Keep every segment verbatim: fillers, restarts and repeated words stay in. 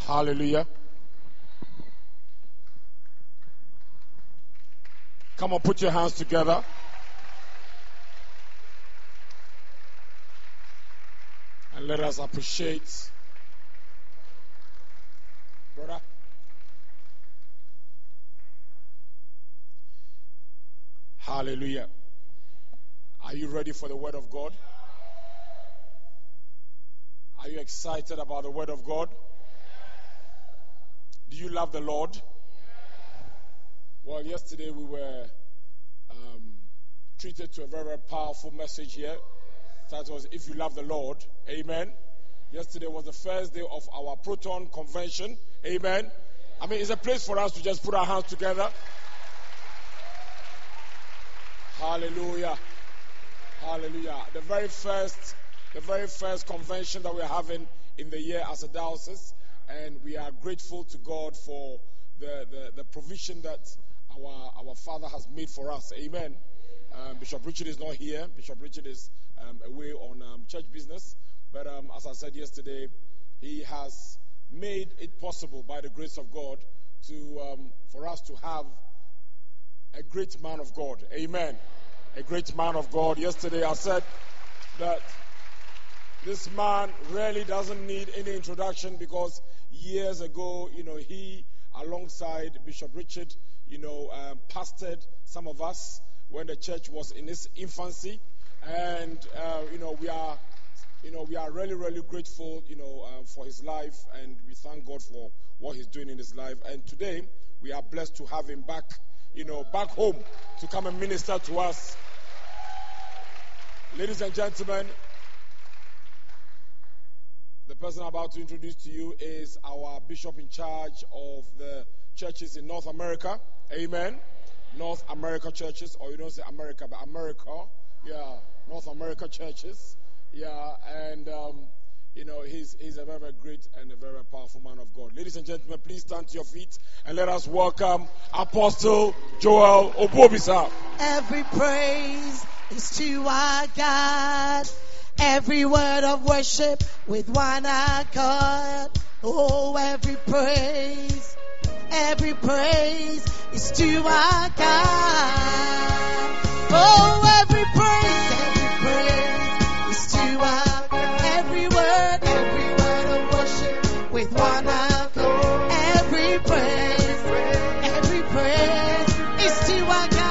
Hallelujah. Come on, put your hands together. And let us appreciate. Brother. Hallelujah. Are you ready for the word of God? Are you excited about the word of God? Do you love the Lord? Well, yesterday we were um, treated to a very, very powerful message here. That was, if you love the Lord, amen. Yesterday was the first day of our Proton Convention, amen. I mean, it's a place for us to just put our hands together. Hallelujah. Hallelujah. The very first, the very first convention that we're having in the year as a diocese. And we are grateful to God for the, the, the provision that our, our Father has made for us. Amen. Um, Bishop Richard is not here. Bishop Richard is um, away on um, church business. But um, as I said yesterday, he has made it possible by the grace of God to um, for us to have a great man of God. Amen. A great man of God. Yesterday I said that this man really doesn't need any introduction because years ago, you know, he, alongside Bishop Richard, you know, um, pastored some of us when the church was in its infancy. And, uh, you know, we are, you know, we are really, really grateful, you know, um, for his life. And we thank God for what he's doing in his life. And today, we are blessed to have him back, you know, back home to come and minister to us. Ladies and gentlemen, the person I'm about to introduce to you is our bishop in charge of the churches in North America. Amen. North America churches, or you don't say America, but America. Yeah, North America churches. Yeah, and, um, you know, he's, he's a very, very great and a very powerful man of God. Ladies and gentlemen, please stand to your feet and let us welcome Apostle Joel Obobisa. Every praise is to our God. Every word of worship with one accord. Oh, every praise, every praise is to our God. Oh, every praise, every praise is to our God. Every word, every word of worship with one accord. Every praise, every praise is to our God.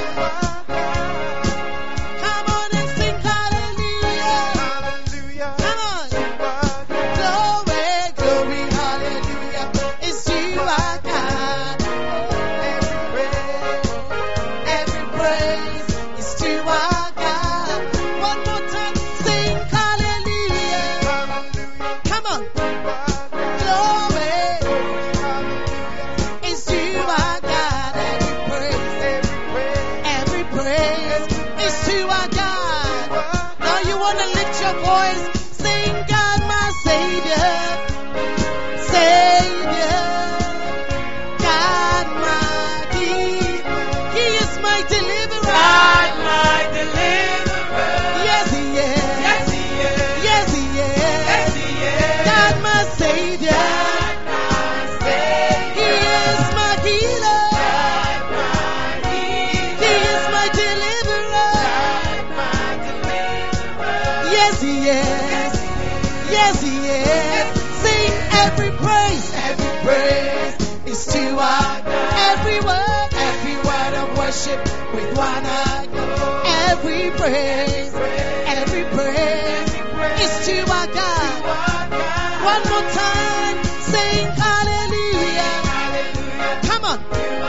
With one accord, every praise, every praise is to our God. One more time, sing hallelujah. Come on.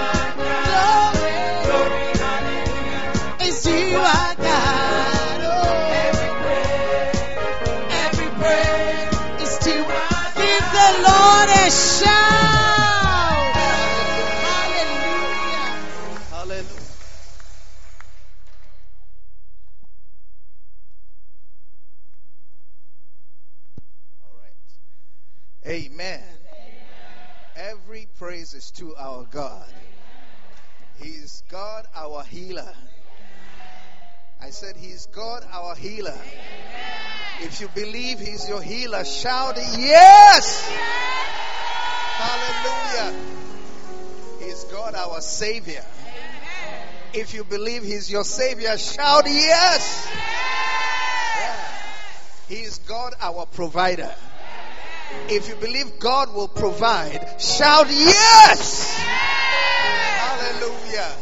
Glory is to our God. Oh, every praise is to our God. Give the Lord a shout. Amen. Every praise is to our God. He is God, our healer. I said He is God, our healer. If you believe He's your healer, shout yes. Hallelujah. He's God our Savior. If you believe He's your Savior, shout yes. Yeah. He is God our provider. If you believe God will provide, shout yes. Hallelujah.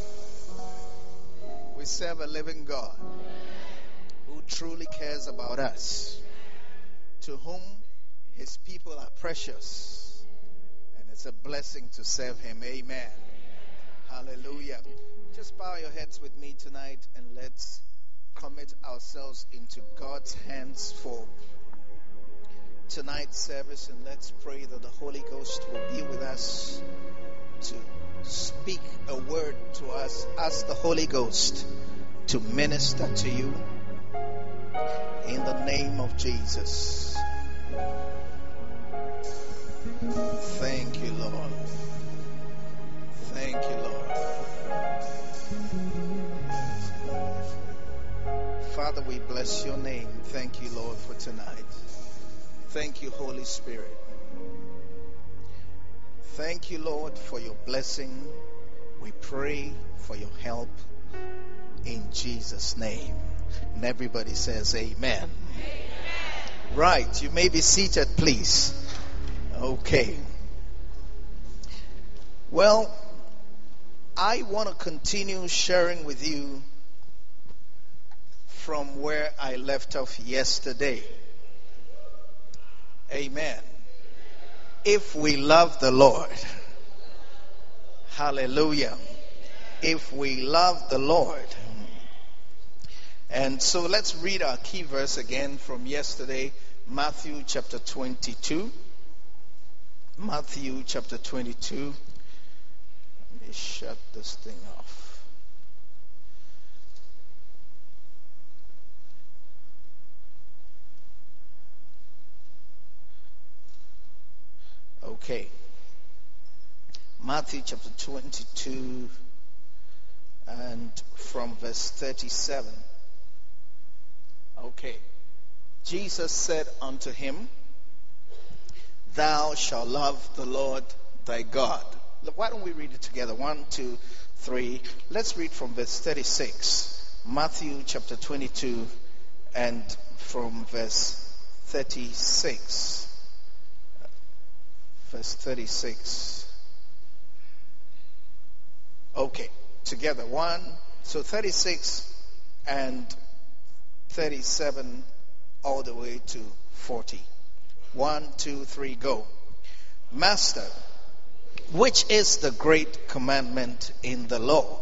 We serve a living God who truly cares about us, to whom His people are precious, and it's a blessing to serve Him. Amen. Hallelujah. Just bow your heads with me tonight and let's commit ourselves into God's hands for tonight's service, and let's pray that the Holy Ghost will be with us to speak a word to us. Ask the Holy Ghost to minister to you in the name of Jesus. Thank you, Lord. Thank you, Lord. Father, we bless your name. Thank you, Lord, for tonight. Thank you, Holy Spirit. Thank you, Lord, for your blessing. We pray for your help in Jesus' name. And everybody says amen. Amen. Right, you may be seated, please. Okay. Well, I want to continue sharing with you from where I left off yesterday. Amen. If we love the Lord, hallelujah. If we love the Lord. And so let's read our key verse again from yesterday, Matthew chapter twenty-two. Matthew chapter twenty-two. Let me shut this thing off. Okay. Matthew chapter twenty-two and from verse thirty-seven. Okay. Jesus said unto him, Thou shalt love the Lord thy God. Look, why don't we read it together? One, two, three. Let's read from verse thirty-six. Matthew chapter twenty-two and from verse thirty-six. Verse thirty-six. Okay, together. One, so thirty-six and thirty-seven all the way to forty. One, two, three, go. Master, which is the great commandment in the law?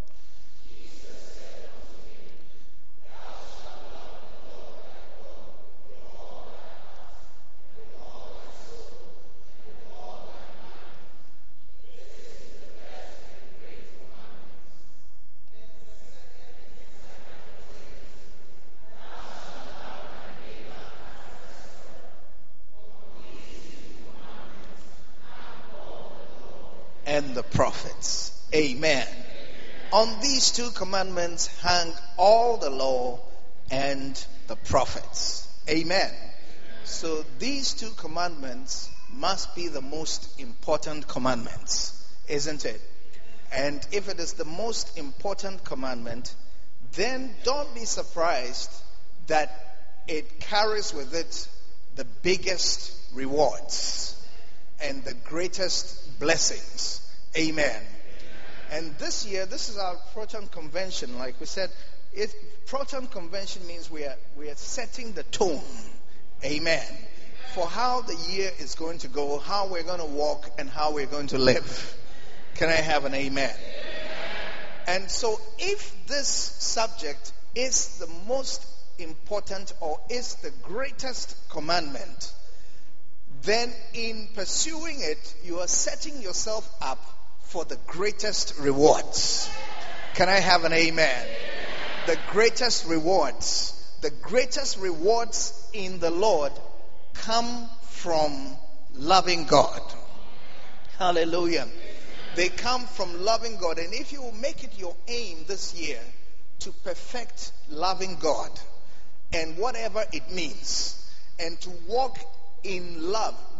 And the prophets. Amen. On these two commandments hang all the law and the prophets. Amen. So these two commandments must be the most important commandments, isn't it? And if it is the most important commandment, then don't be surprised that it carries with it the biggest rewards and the greatest blessings. Amen. And this year, this is our Proton Convention. Like we said, it, Proton Convention means we are we are setting the tone. Amen. For how the year is going to go, how we're going to walk, and how we're going to live. Can I have an amen? And so, if this subject is the most important or is the greatest commandment, then in pursuing it, you are setting yourself up for the greatest rewards. Can I have an amen? The greatest rewards. The greatest rewards in the Lord come from loving God. Hallelujah. They come from loving God. And if you will make it your aim this year to perfect loving God and whatever it means, and to walk in love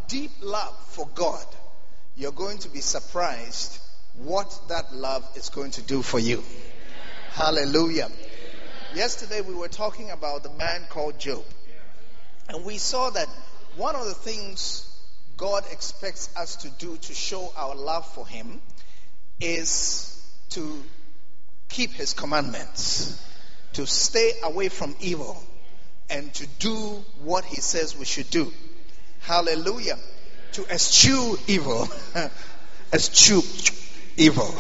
deep love for God, you're going to be surprised what that love is going to do for you. Hallelujah. Yesterday we were talking about the man called Job. And we saw that one of the things God expects us to do to show our love for him is to keep his commandments, to stay away from evil, and to do what he says we should do. Hallelujah. To eschew evil. Eschew evil.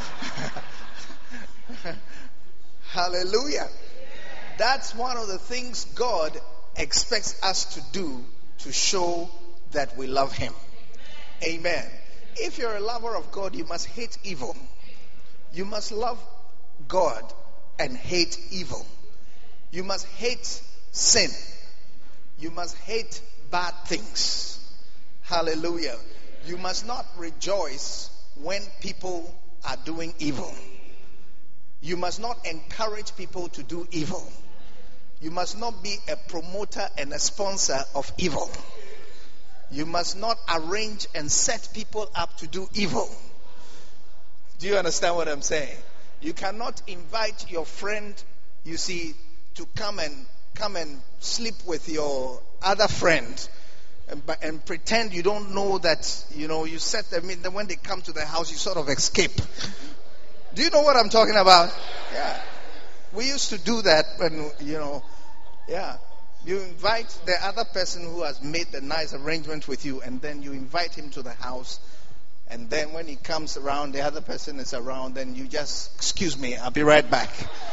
Hallelujah. That's one of the things God expects us to do to show that we love him. Amen. If you're a lover of God, you must hate evil. You must love God and hate evil. You must hate sin. You must hate bad things. Hallelujah. You must not rejoice when people are doing evil. You must not encourage people to do evil. You must not be a promoter and a sponsor of evil. You must not arrange and set people up to do evil. Do you understand what I'm saying? You cannot invite your friend, you see, to come and come and sleep with your other friend and, and pretend you don't know that, you know, you set them in. Then when they come to the house, you sort of escape. Do you know what I'm talking about? Yeah. We used to do that when, you know, yeah. You invite the other person who has made the nice arrangement with you, and then you invite him to the house. And then when he comes around, the other person is around, then you just, excuse me, I'll be right back.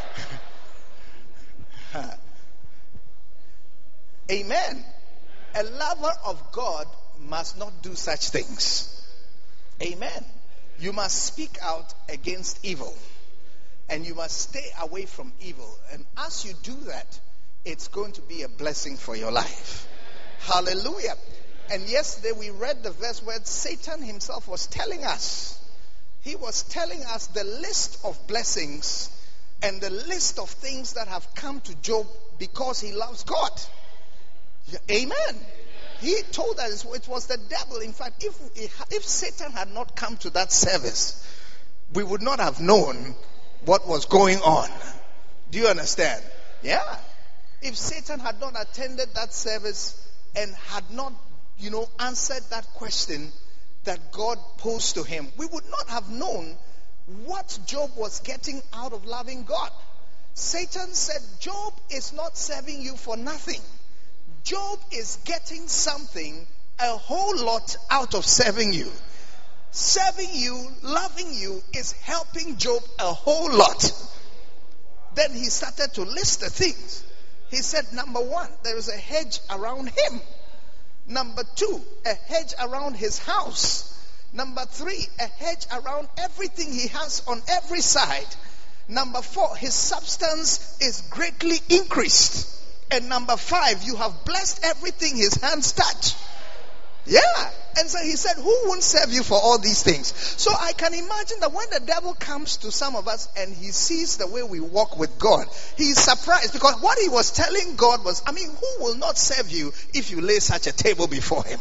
Amen. A lover of God must not do such things. Amen. You must speak out against evil. And you must stay away from evil. And as you do that, it's going to be a blessing for your life. Hallelujah. And yesterday we read the verse where Satan himself was telling us. He was telling us the list of blessings and the list of things that have come to Job because he loves God. Amen. He told us it was the devil. In fact, if, if Satan had not come to that service, we would not have known what was going on. Do you understand? Yeah. If Satan had not attended that service and had not, you know, answered that question that God posed to him, we would not have known what Job was getting out of loving God. Satan said, Job is not serving you for nothing. Job is getting something, a whole lot out of serving you. Serving you, loving you is helping Job a whole lot. Then he started to list the things. He said, number one, there is a hedge around him. Number two, a hedge around his house. Number three, a hedge around everything he has on every side. Number four, his substance is greatly increased. And number five, you have blessed everything his hands touch. Yeah. And so he said, who won't serve you for all these things? So I can imagine that when the devil comes to some of us and he sees the way we walk with God, he's surprised, because what he was telling God was, I mean, who will not serve you if you lay such a table before him?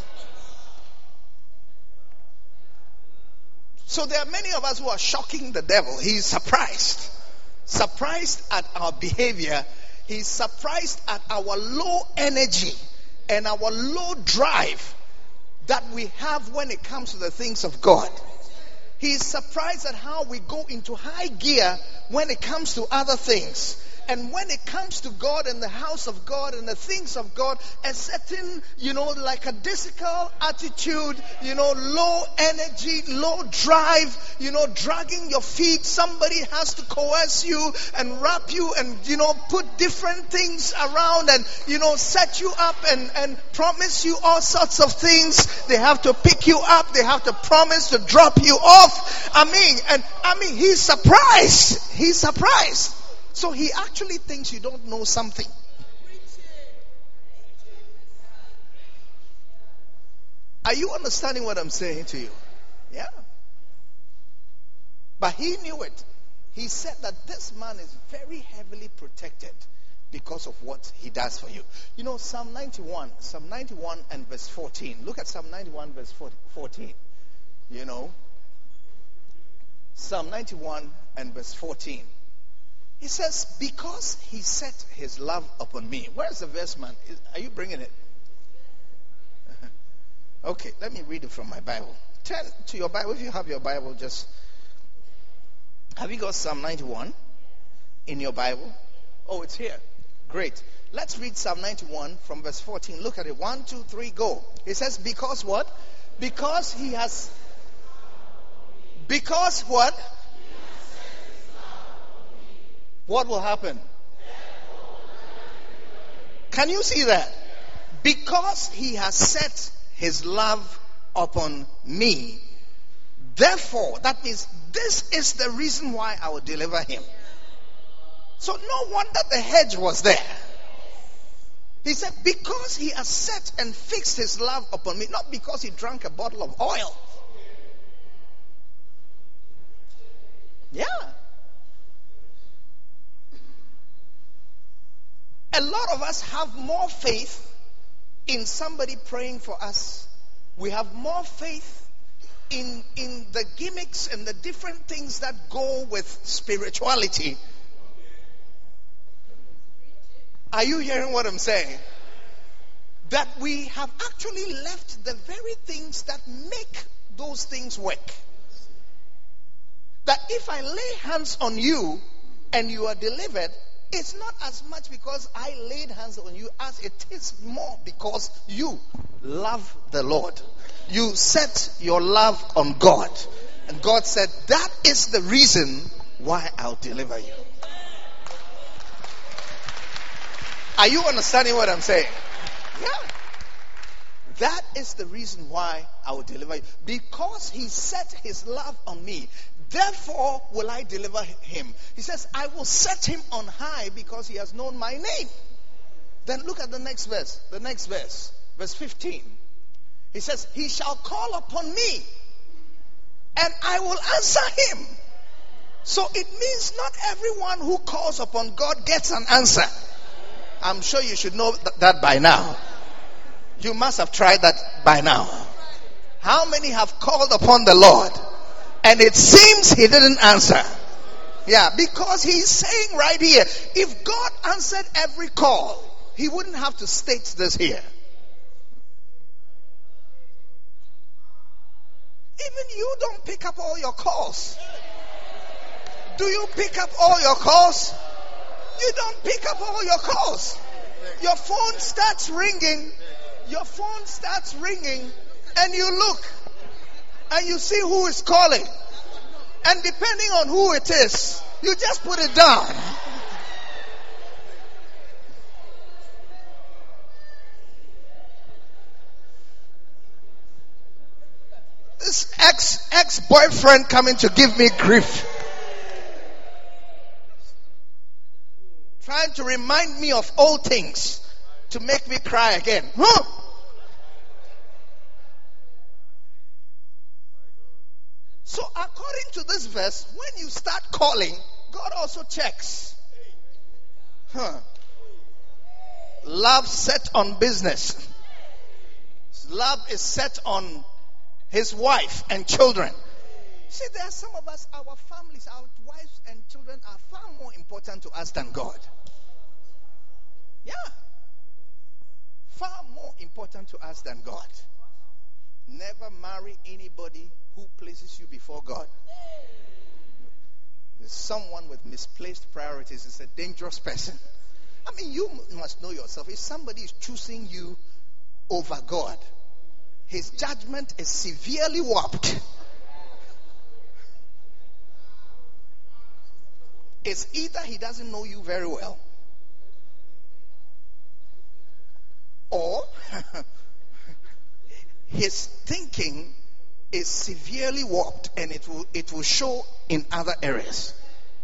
So there are many of us who are shocking the devil. He's surprised. Surprised at our behavior. He's surprised at our low energy and our low drive that we have when it comes to the things of God. He's surprised at how we go into high gear when it comes to other things. And when it comes to God and the house of God and the things of God, a certain, you know, like a discal attitude, you know, low energy, low drive, you know, dragging your feet. Somebody has to coerce you and wrap you and, you know, put different things around and, you know, set you up and, and promise you all sorts of things. They have to pick you up. They have to promise to drop you off. I mean, and I mean, he's surprised. He's surprised. So he actually thinks you don't know something. Are you understanding what I'm saying to you? Yeah. But he knew it. He said that this man is very heavily protected because of what he does for you. You know, Psalm ninety-one, Psalm ninety-one and verse fourteen. Look at Psalm ninety-one verse fourteen. You know, Psalm ninety-one and verse fourteen. He says, because he set his love upon me. Where's the verse, man? Are you bringing it? Okay, let me read it from my Bible. Turn to your Bible. If you have your Bible, just... Have you got Psalm ninety-one in your Bible? Oh, it's here. Great. Let's read Psalm ninety-one from verse fourteen. Look at it. One, two, three, go. It says, because what? Because he has... Because what? What will happen? Can you see that? Because he has set his love upon me. Therefore, that means this is the reason why I will deliver him. So no wonder the hedge was there. He said, because he has set and fixed his love upon me, not because he drank a bottle of oil. Yeah. A lot of us have more faith in somebody praying for us. We have more faith in, in the gimmicks and the different things that go with spirituality. Are you hearing what I'm saying? That we have actually left the very things that make those things work. That if I lay hands on you and you are delivered, it's not as much because I laid hands on you as it is more because you love the Lord. You set your love on God. And God said, that is the reason why I'll deliver you. Are you understanding what I'm saying? Yeah. That is the reason why I will deliver you. Because he set his love on me. Therefore will I deliver him. He says, I will set him on high because he has known my name. Then look at the next verse. The next verse. Verse fifteen. He says, he shall call upon me and I will answer him. So it means not everyone who calls upon God gets an answer. I'm sure you should know th- that by now. You must have tried that by now. How many have called upon the Lord and it seems he didn't answer? Yeah, because he's saying right here, if God answered every call, he wouldn't have to state this here. Even you don't pick up all your calls. Do you pick up all your calls? You don't pick up all your calls. Your phone starts ringing. Your phone starts ringing and you look and you see who is calling. And depending on who it is, you just put it down. This ex, ex-boyfriend coming to give me grief. Trying to remind me of old things to make me cry again. Huh? So according to this verse, when you start calling, God also checks. Huh. Love set on business. Love is set on his wife and children. See, there are some of us, our families, our wives and children are far more important to us than God. Yeah. Far more important to us than God. Never marry anybody who places you before God. Someone with misplaced priorities is a dangerous person. I mean, you must know yourself. If somebody is choosing you over God, his judgment is severely warped. It's either he doesn't know you very well, or his thinking is severely warped, and it will it will show in other areas.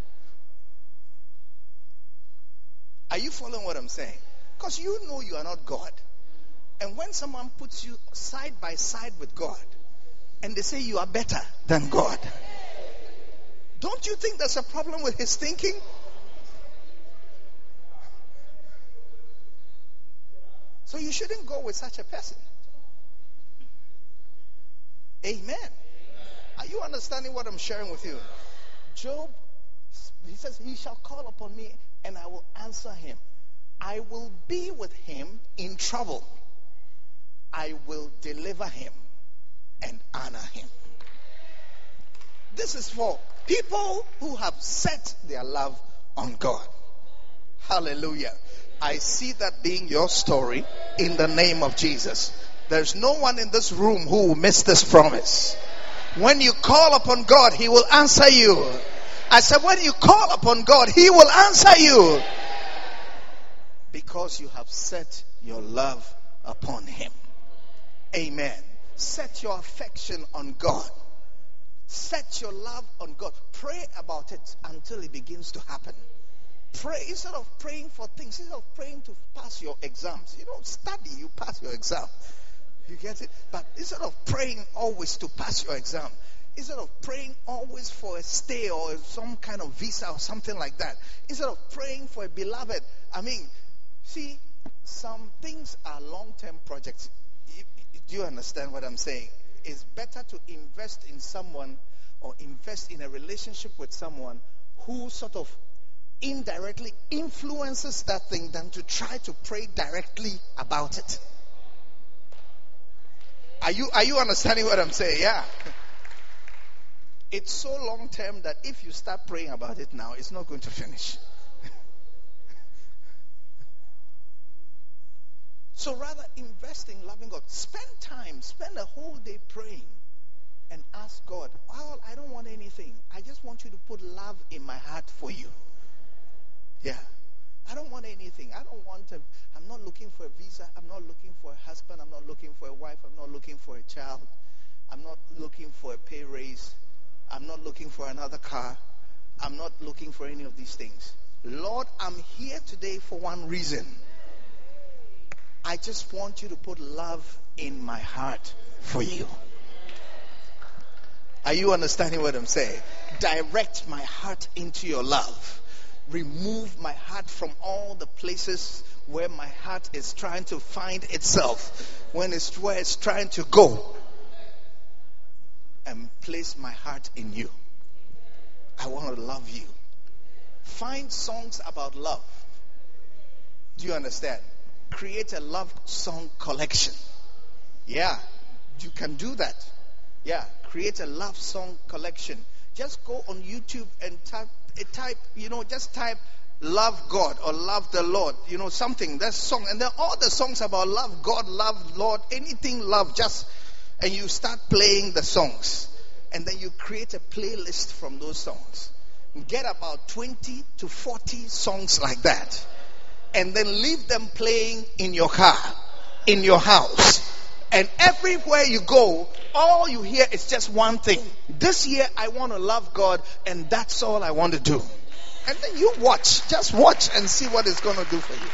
Are you following what I'm saying? Because you know you are not God. And when someone puts you side by side with God and they say you are better than God, don't you think there's a problem with his thinking? So you shouldn't go with such a person. Amen. Are you understanding what I'm sharing with you? Job, he says, he shall call upon me and I will answer him. I will be with him in trouble. I will deliver him and honor him. This is for people who have set their love on God. Hallelujah. I see that being your story in the name of Jesus. There's no one in this room who will miss this promise. When you call upon God, He will answer you. I said, when you call upon God, He will answer you. Because you have set your love upon Him. Amen. Set your affection on God. Set your love on God. Pray about it until it begins to happen. Pray instead of praying for things, instead of praying to pass your exams. You don't study, you pass your exam. You get it? But instead of praying always to pass your exam, instead of praying always for a stay or some kind of visa or something like that, instead of praying for a beloved, I mean, see, some things are long-term projects. You, do you understand what I'm saying? It's better to invest in someone or invest in a relationship with someone who sort of indirectly influences that thing than to try to pray directly about it. Are you are you understanding what I'm saying? Yeah. It's so long term that if you start praying about it now, it's not going to finish. So rather invest in loving God. Spend time, spend a whole day praying and ask God, well, I don't want anything. I just want you to put love in my heart for you. Yeah. I don't want anything. I don't want a, I'm not looking for a visa. I'm not looking for a husband. I'm not looking for a wife. I'm not looking for a child. I'm not looking for a pay raise. I'm not looking for another car. I'm not looking for any of these things. Lord, I'm here today for one reason. I just want you to put love in my heart for you. Are you understanding what I'm saying? Direct my heart into your love. Remove my heart from all the places where my heart is trying to find itself, when it's where it's trying to go, and place my heart in you. I want to love you. Find songs about love. Do you understand? Create a love song collection. Yeah, you can do that. Yeah, create a love song collection. Just go on YouTube and type, type, you know, just type love God or love the Lord. You know, something, that song. And then all the songs about love God, love Lord, anything love, just, and you start playing the songs. And then you create a playlist from those songs. Get about twenty to forty songs like that. And then leave them playing in your car, in your house. And everywhere you go, all you hear is just one thing. This year I want to love God, and that's all I want to do. And then you watch, just watch and see what it's going to do for you.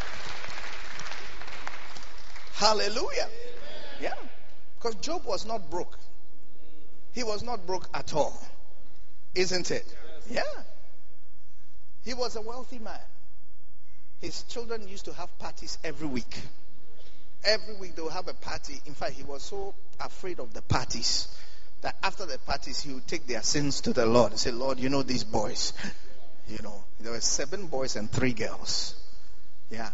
Hallelujah. Yeah. Because Job was not broke. He was not broke at all. Isn't it? Yeah. He was a wealthy man. His children used to have parties every week. Every week they would have a party. In fact, he was so afraid of the parties that after the parties he would take their sins to the Lord and say, Lord, you know these boys. You know, there were seven boys and three girls. Yeah.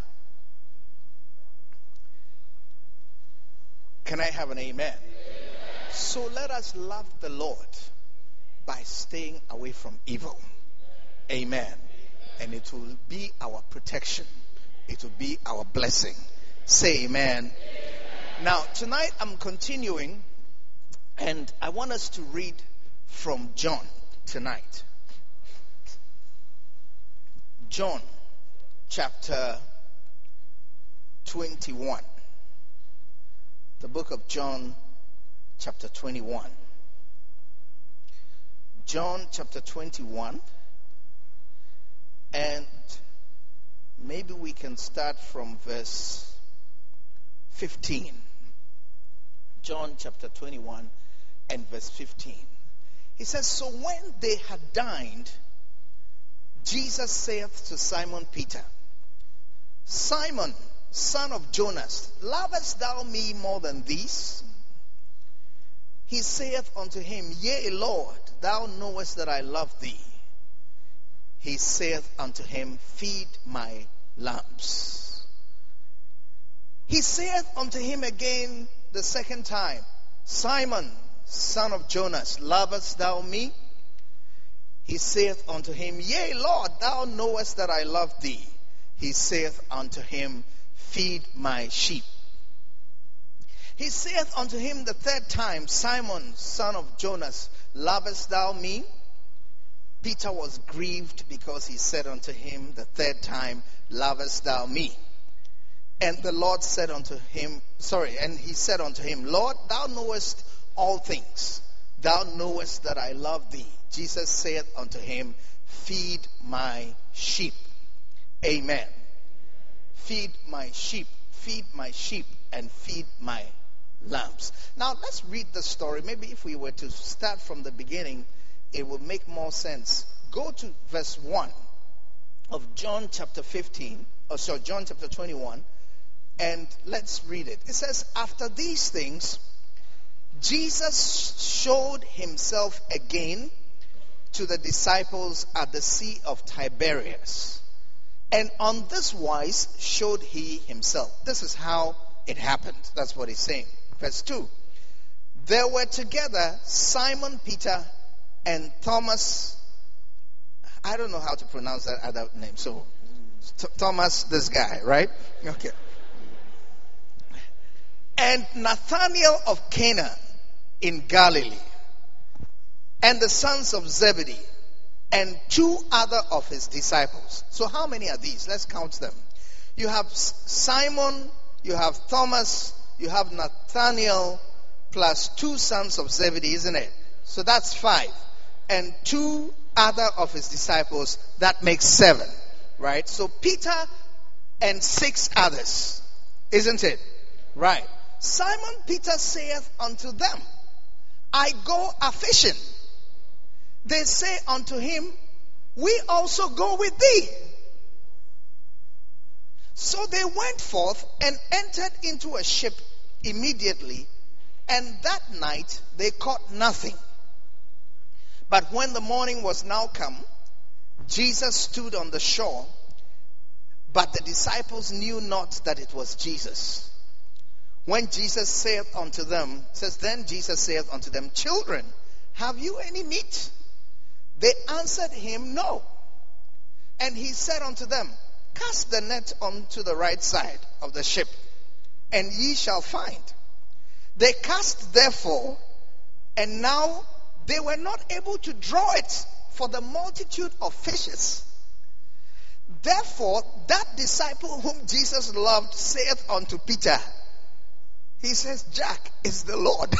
Can I have an amen? Amen? So let us love the Lord by staying away from evil. Amen. And it will be our protection. It will be our blessing. Say amen. Amen. Now, tonight I'm continuing, and I want us to read from John tonight. John chapter twenty-one. The book of John chapter twenty-one. John chapter twenty-one. And maybe we can start from verse fifteen. John chapter twenty-one and verse fifteen. He says, so when they had dined, Jesus saith to Simon Peter, Simon, son of Jonas, lovest thou me more than these? He saith unto him, Yea, Lord, thou knowest that I love thee. He saith unto him, Feed my lambs. He saith unto him again the second time, Simon, son of Jonas, lovest thou me? He saith unto him, Yea, Lord, thou knowest that I love thee. He saith unto him, Feed my sheep. He saith unto him the third time, Simon, son of Jonas, lovest thou me? Peter was grieved because he said unto him the third time, Lovest thou me? And the Lord said unto him, sorry, and he said unto him, Lord, thou knowest all things. Thou knowest that I love thee. Jesus saith unto him, Feed my sheep. Amen. Feed my sheep, feed my sheep, and feed my lambs. Now let's read the story. Maybe if we were to start from the beginning, it will make more sense. Go to verse one of John chapter fifteen, or sorry, John chapter twenty-one, and let's read it. It says, After these things, Jesus showed himself again to the disciples at the Sea of Tiberias. And on this wise showed he himself. This is how it happened. That's what he's saying. Verse two. There were together Simon Peter and Thomas. I don't know how to pronounce that other name. So, Th- Thomas, this guy, right? Okay. And Nathanael of Cana in Galilee. And the sons of Zebedee. And two other of his disciples. So how many are these? Let's count them. You have Simon, you have Thomas, you have Nathanael, plus two sons of Zebedee, isn't it? So that's five. And two other of his disciples, that makes seven. Right? So Peter and six others. Isn't it? Right. Simon Peter saith unto them, I go a fishing. They say unto him, We also go with thee. So they went forth and entered into a ship immediately, and that night they caught nothing. But when the morning was now come, Jesus stood on the shore, but the disciples knew not that it was Jesus. When Jesus saith unto them, says then Jesus saith unto them, Children, have you any meat? They answered him, No. And he said unto them, Cast the net onto the right side of the ship, and ye shall find. They cast therefore, and now they were not able to draw it for the multitude of fishes. Therefore, that disciple whom Jesus loved saith unto Peter, he says, Jack is the Lord.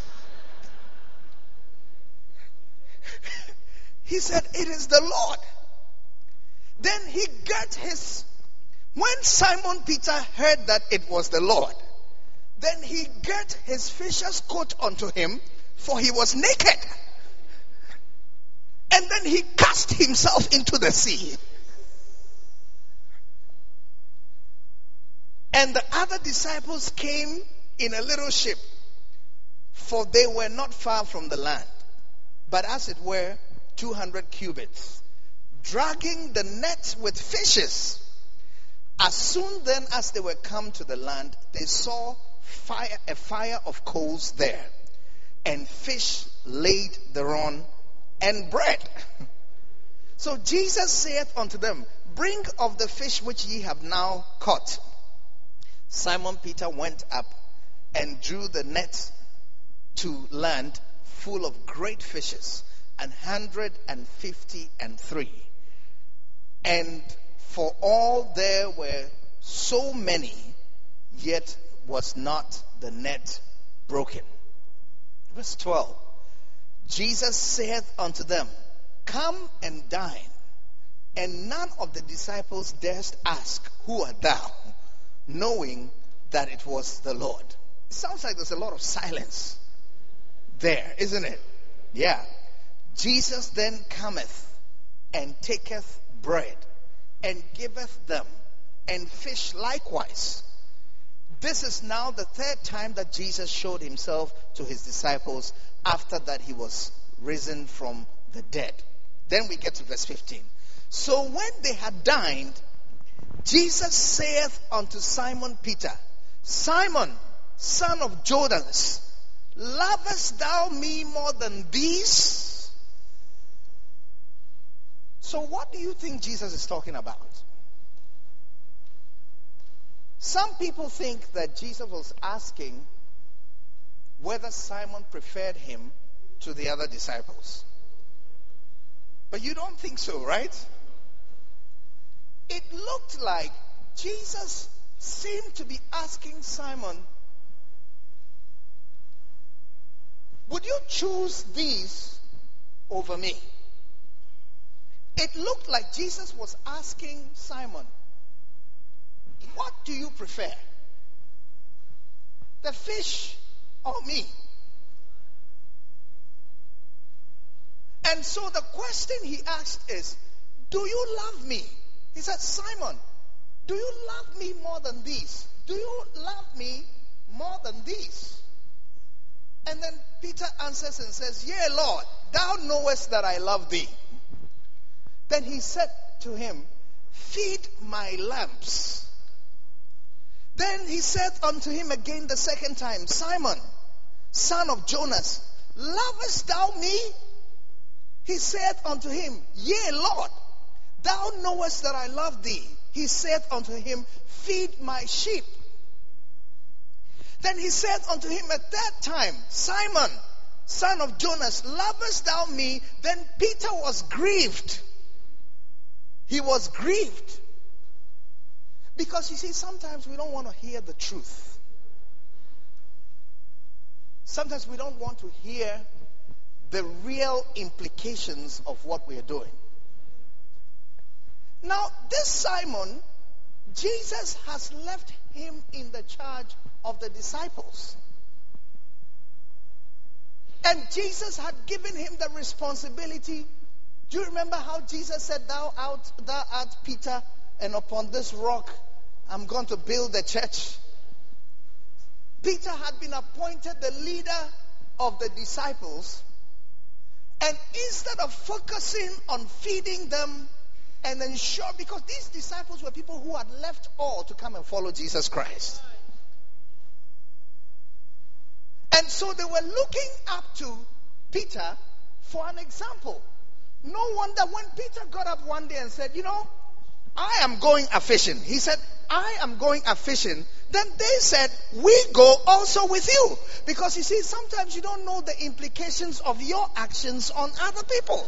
He said, It is the Lord. Then he got his, when Simon Peter heard that it was the Lord, then he got his fisher's coat onto him, for he was naked. And then he cast himself into the sea. And the other disciples came in a little ship, for they were not far from the land, but as it were, two hundred cubits, dragging the net with fishes. As soon then as they were come to the land, they saw fire, a fire of coals there, and fish laid thereon, and bread. So Jesus saith unto them, Bring of the fish which ye have now caught. Simon Peter went up and drew the net to land full of great fishes, an hundred and fifty and three. And for all there were so many, yet was not the net broken. Verse twelve. Jesus saith unto them, Come and dine. And none of the disciples durst ask, Who art thou? Knowing that it was the Lord. It sounds like there's a lot of silence there, isn't it? Yeah. Jesus then cometh and taketh bread and giveth them, and fish likewise. This is now the third time that Jesus showed himself to his disciples after that he was risen from the dead. Then we get to verse fifteen. So when they had dined, Jesus saith unto Simon Peter, Simon, son of Jonas, lovest thou me more than these? So what do you think Jesus is talking about? Some people think that Jesus was asking whether Simon preferred him to the other disciples. But you don't think so, right? It looked like Jesus seemed to be asking Simon, would you choose these over me? It looked like Jesus was asking Simon, what do you prefer? The fish or me? And so the question he asked is, do you love me? He said, Simon, do you love me more than these? Do you love me more than these? And then Peter answers and says, Yea, Lord, thou knowest that I love thee. Then he said to him, feed my lambs. Then he said unto him again the second time, Simon, son of Jonas, lovest thou me? He said unto him, Yea, Lord, thou knowest that I love thee. He said unto him, feed my sheep. Then he said unto him a third time, Simon, son of Jonas, lovest thou me? Then Peter was grieved. He was grieved. Because you see, sometimes we don't want to hear the truth. Sometimes we don't want to hear the real implications of what we are doing. Now, this Simon, Jesus has left him in the charge of the disciples. And Jesus had given him the responsibility. Do you remember how Jesus said, Thou art, thou art Peter, and upon this rock I'm going to build the church? Peter had been appointed the leader of the disciples. And instead of focusing on feeding them and ensure, because these disciples were people who had left all to come and follow Jesus Christ. And so they were looking up to Peter for an example. No wonder when Peter got up one day and said, you know, I am going a fishing. He said, I am going a fishing. Then they said, we go also with you. Because you see, sometimes you don't know the implications of your actions on other people.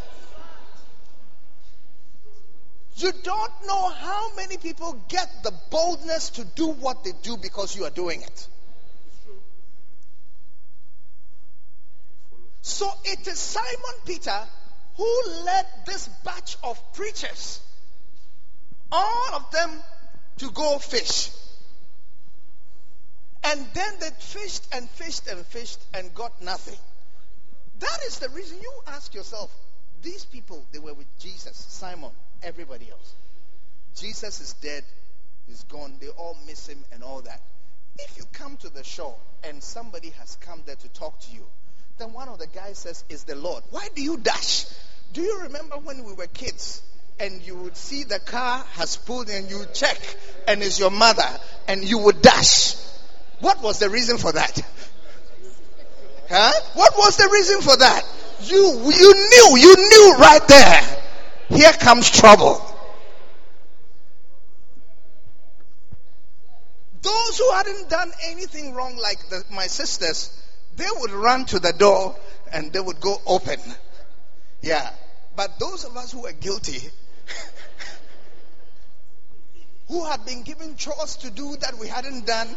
You don't know how many people get the boldness to do what they do because you are doing it. So it is Simon Peter who led this batch of preachers, all of them, to go fish. And then they fished and fished and fished and got nothing. That is the reason you ask yourself, these people, they were with Jesus, Simon, everybody else. Jesus is dead, he's gone, they all miss him and all that. If you come to the shore and somebody has come there to talk to you, then one of the guys says, it's the Lord. Why do you dash? Do you remember when we were kids and you would see the car has pulled and you check and it's your mother and you would dash? What was the reason for that? Huh? What was the reason for that? You, you knew, you knew right there. Here comes trouble. Those who hadn't done anything wrong, like the, my sisters, they would run to the door and they would go open. Yeah. But those of us who were guilty, who had been given chores to do that we hadn't done,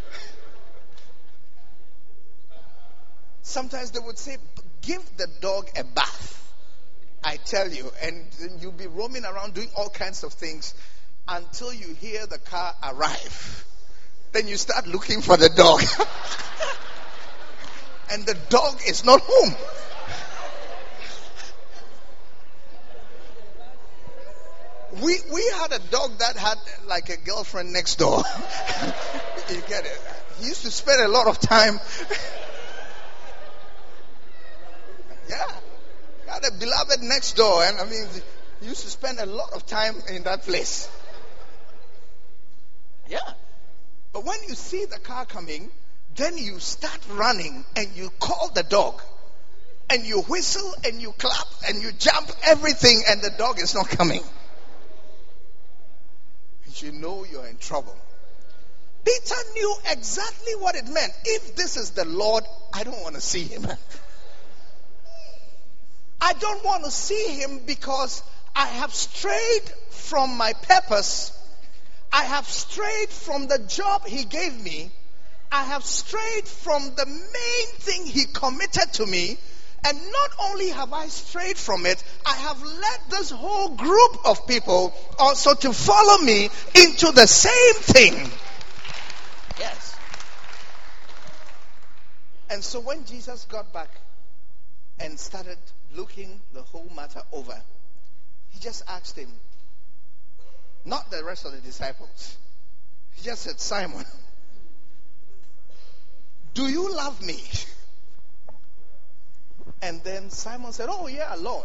sometimes they would say, give the dog a bath. I tell you. And then you'll be roaming around doing all kinds of things until you hear the car arrive. Then you start looking for the dog. And the dog is not home. We we had a dog that had like a girlfriend next door. You get it? He used to spend a lot of time. Yeah. He had a beloved next door, and I mean, he used to spend a lot of time in that place. Yeah. But when you see the car coming, then you start running and you call the dog. And you whistle and you clap and you jump everything, and the dog is not coming. You know you're in trouble. Peter knew exactly what it meant. If this is the Lord, I don't want to see him. I don't want to see him because I have strayed from my purpose. I have strayed from the job he gave me. I have strayed from the main thing he committed to me. And not only have I strayed from it, I have led this whole group of people also to follow me into the same thing. Yes. And so when Jesus got back and started looking the whole matter over, he just asked him, not the rest of the disciples. He just said, Simon, do you love me? And then Simon said, oh yeah, Lord,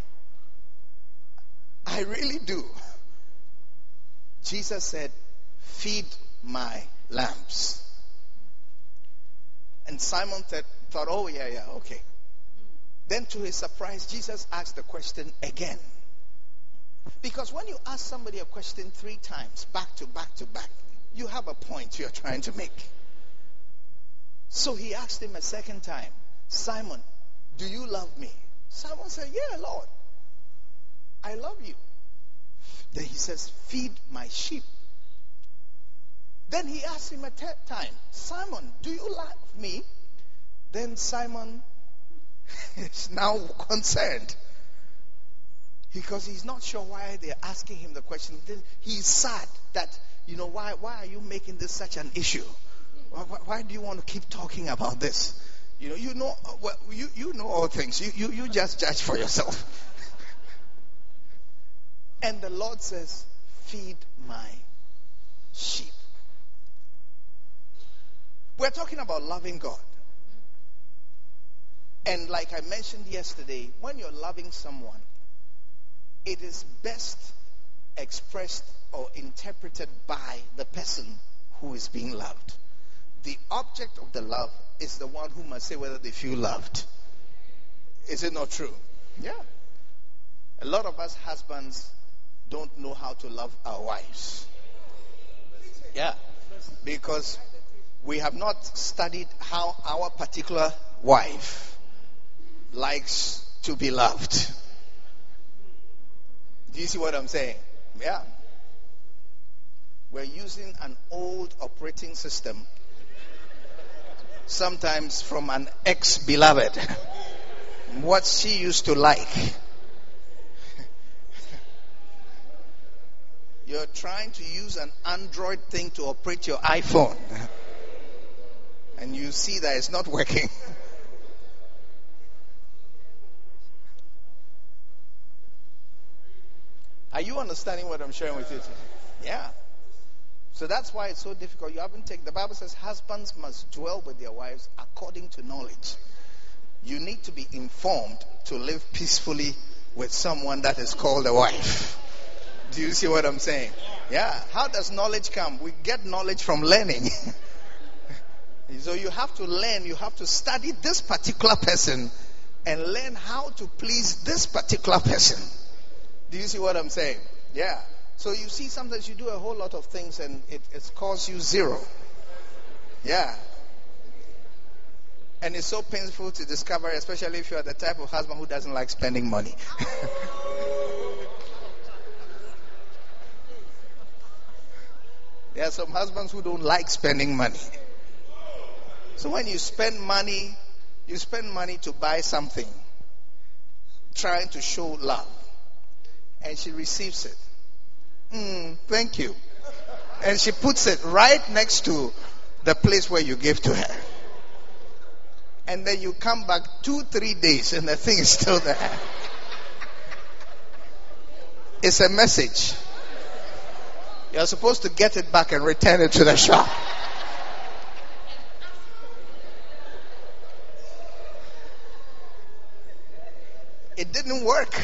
I really do. Jesus said, feed my lambs. And Simon th- thought, oh yeah, yeah, okay. Then to his surprise, Jesus asked the question again. Because when you ask somebody a question three times, back to back to back, you have a point you're trying to make. So he asked him a second time, Simon, do you love me? Simon said, yeah, Lord, I love you. Then he says, feed my sheep. Then he asked him a third time, Simon, do you love me? Then Simon is now concerned because he's not sure why they're asking him the question. He's sad that, you know, why, why are you making this such an issue? Why, why, why do you want to keep talking about this? You know, you know, well, you, you know all things. You, you, you just judge for yourself. And the Lord says, feed my sheep. We're talking about loving God. And like I mentioned yesterday, when you're loving someone, it is best expressed or interpreted by the person who is being loved. The object of the love is the one who must say whether they feel loved. Is it not true? Yeah. A lot of us husbands don't know how to love our wives. Yeah. Because we have not studied how our particular wife likes to be loved. Do you see what I'm saying? Yeah. We're using an old operating system, sometimes from an ex-beloved, what she used to like. You're trying to use an Android thing to operate your iPhone, and you see that it's not working. Are you understanding what I'm sharing with you today? Yeah. So that's why it's so difficult. You haven't taken, the Bible says husbands must dwell with their wives according to knowledge. You need to be informed to live peacefully with someone that is called a wife. Do you see what I'm saying? Yeah. How does knowledge come? We get knowledge from learning. So you have to learn, you have to study this particular person and learn how to please this particular person. Do you see what I'm saying? Yeah. So you see, sometimes you do a whole lot of things and it, it costs you zero. Yeah. And it's so painful to discover, especially if you are the type of husband who doesn't like spending money. There are some husbands who don't like spending money. So when you spend money, you spend money to buy something, trying to show love. And she receives it. Mm, thank you. And she puts it right next to the place where you gave to her. And then you come back two, three days and the thing is still there. It's a message. You're supposed to get it back and return it to the shop. It didn't work.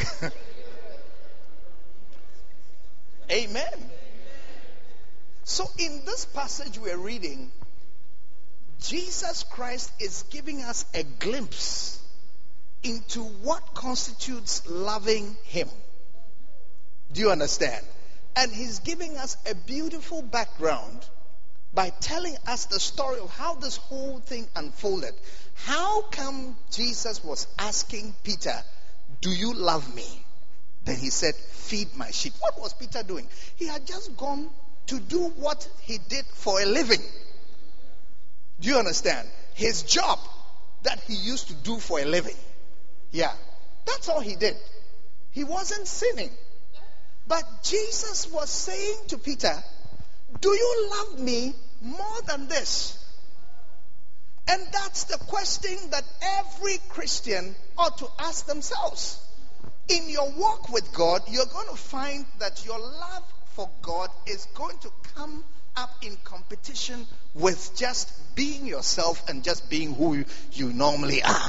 Amen. So in this passage we're reading, Jesus Christ is giving us a glimpse into what constitutes loving Him. Do you understand? And He's giving us a beautiful background by telling us the story of how this whole thing unfolded. How come Jesus was asking Peter, do you love me? Then he said, feed my sheep. What was Peter doing? He had just gone to do what he did for a living. Do you understand? His job that he used to do for a living. Yeah, that's all he did. He wasn't sinning. But Jesus was saying to Peter, do you love me more than this? And that's the question that every Christian ought to ask themselves. In your walk with God, you're going to find that your love for God is going to come up in competition with just being yourself and just being who you normally are.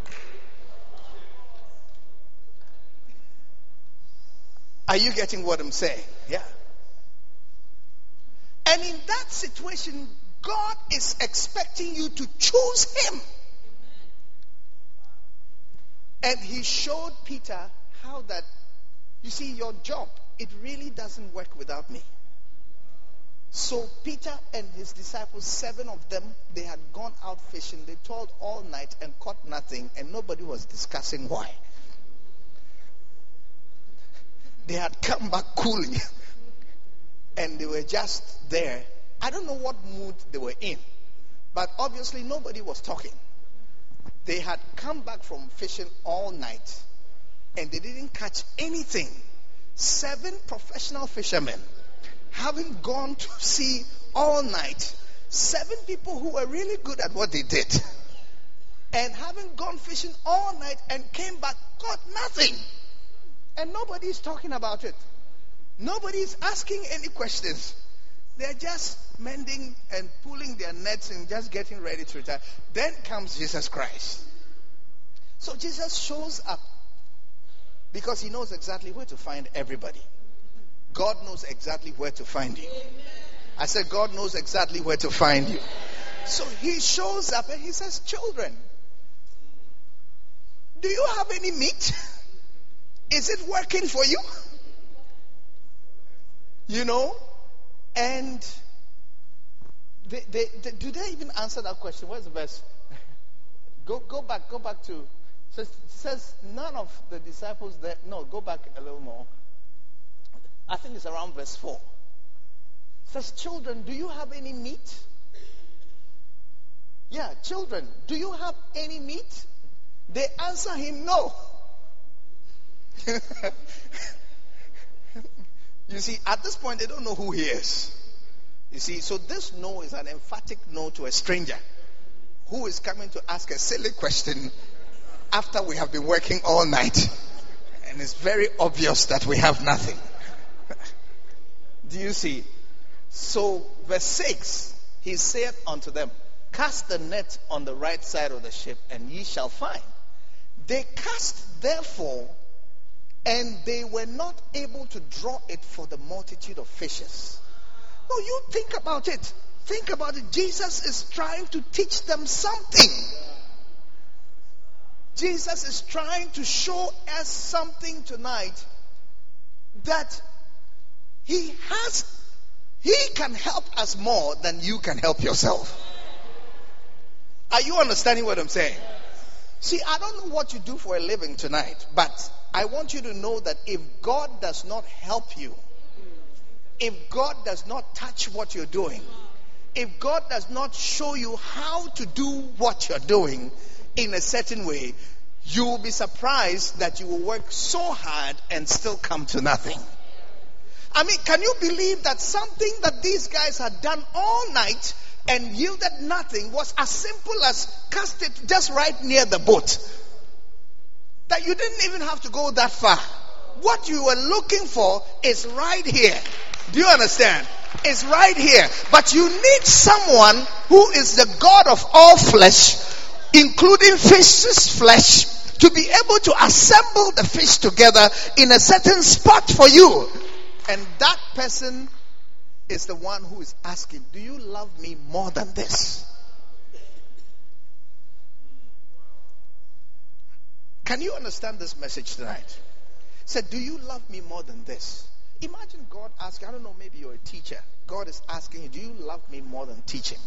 Are you getting what I'm saying? Yeah. And in that situation, God is expecting you to choose Him. And He showed Peter how that, you see, your job, it really doesn't work without me. So Peter and his disciples, seven of them, they had gone out fishing. They toiled all night and caught nothing, and nobody was discussing why. They had come back coolly, and they were just there. I don't know what mood they were in, but obviously nobody was talking. They had come back from fishing all night, and they didn't catch anything. Seven professional fishermen, having gone to sea all night, seven people who were really good at what they did, and having gone fishing all night and came back, caught nothing. And nobody's talking about it. Nobody's asking any questions. They're just mending and pulling their nets and just getting ready to retire. Then comes Jesus Christ. So Jesus shows up because He knows exactly where to find everybody. God knows exactly where to find you. I said God knows exactly where to find you. So He shows up and He says, children, do you have any meat? Is it working for you? You know? And they, they, they, do they even answer that question? Where's the verse? Go go back, go back to, says, says none of the disciples there, no, go back a little more. I think it's around verse four. It says, children, do you have any meat? Yeah, children, do you have any meat? They answer him, no. You see, at this point, they don't know who he is. You see, so this no is an emphatic no to a stranger who is coming to ask a silly question after we have been working all night. And it's very obvious that we have nothing. Do you see? So, verse six, he said unto them, cast the net on the right side of the ship, and ye shall find. They cast therefore, and they were not able to draw it for the multitude of fishes. No, you think about it. Think about it. Jesus is trying to teach them something. Jesus is trying to show us something tonight, that He has, He can help us more than you can help yourself. Are you understanding what I'm saying? See, I don't know what you do for a living tonight, but I want you to know that if God does not help you, if God does not touch what you're doing, if God does not show you how to do what you're doing in a certain way, you will be surprised that you will work so hard and still come to nothing. I mean, can you believe that something that these guys had done all night and yielded nothing was as simple as cast it just right near the boat? That you didn't even have to go that far. what you were looking for is right here. Do you understand? It's right here. But you need someone who is the God of all flesh, including fish's flesh, to be able to assemble the fish together in a certain spot for you. And that person is the one who is asking, do you love me more than this? Can you understand this message tonight? Said, do you love me more than this? Imagine God asking, I don't know, maybe you're a teacher. God is asking you, do you love me more than teaching?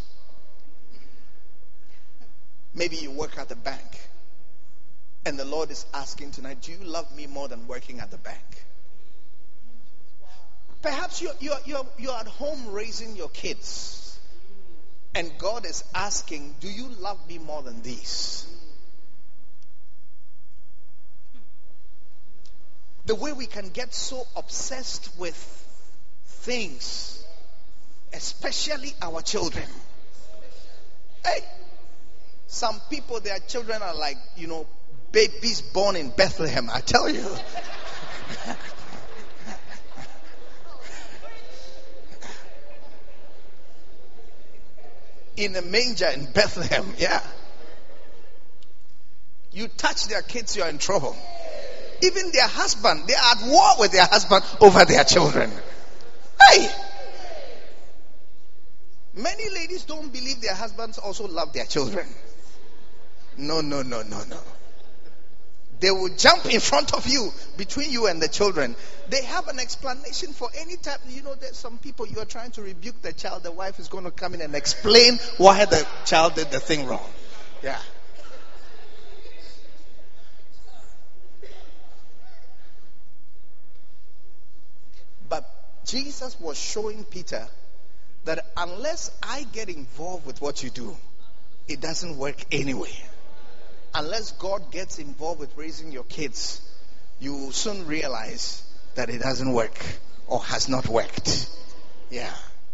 Maybe you work at the bank. And the Lord is asking tonight, do you love me more than working at the bank? Perhaps you're, you're, you're, you're at home raising your kids. And God is asking, do you love me more than these? The way we can get so obsessed with things, especially our children. Hey, some people, their children are like, you know, babies born in Bethlehem, I tell you. In a manger in Bethlehem, yeah. You touch their kids, you're in trouble. Even their husband, they are at war with their husband over their children. Hey! Many ladies don't believe their husbands also love their children. No, no, no, no, no. They will jump in front of you, between you and the children. They have an explanation for any type. You know, there's some people, you are trying to rebuke the child. The wife is going to come in and explain why the child did the thing wrong. Yeah. But Jesus was showing Peter that unless I get involved with what you do, it doesn't work anyway. Unless God gets involved with raising your kids, you will soon realize that it doesn't work or has not worked. Yeah.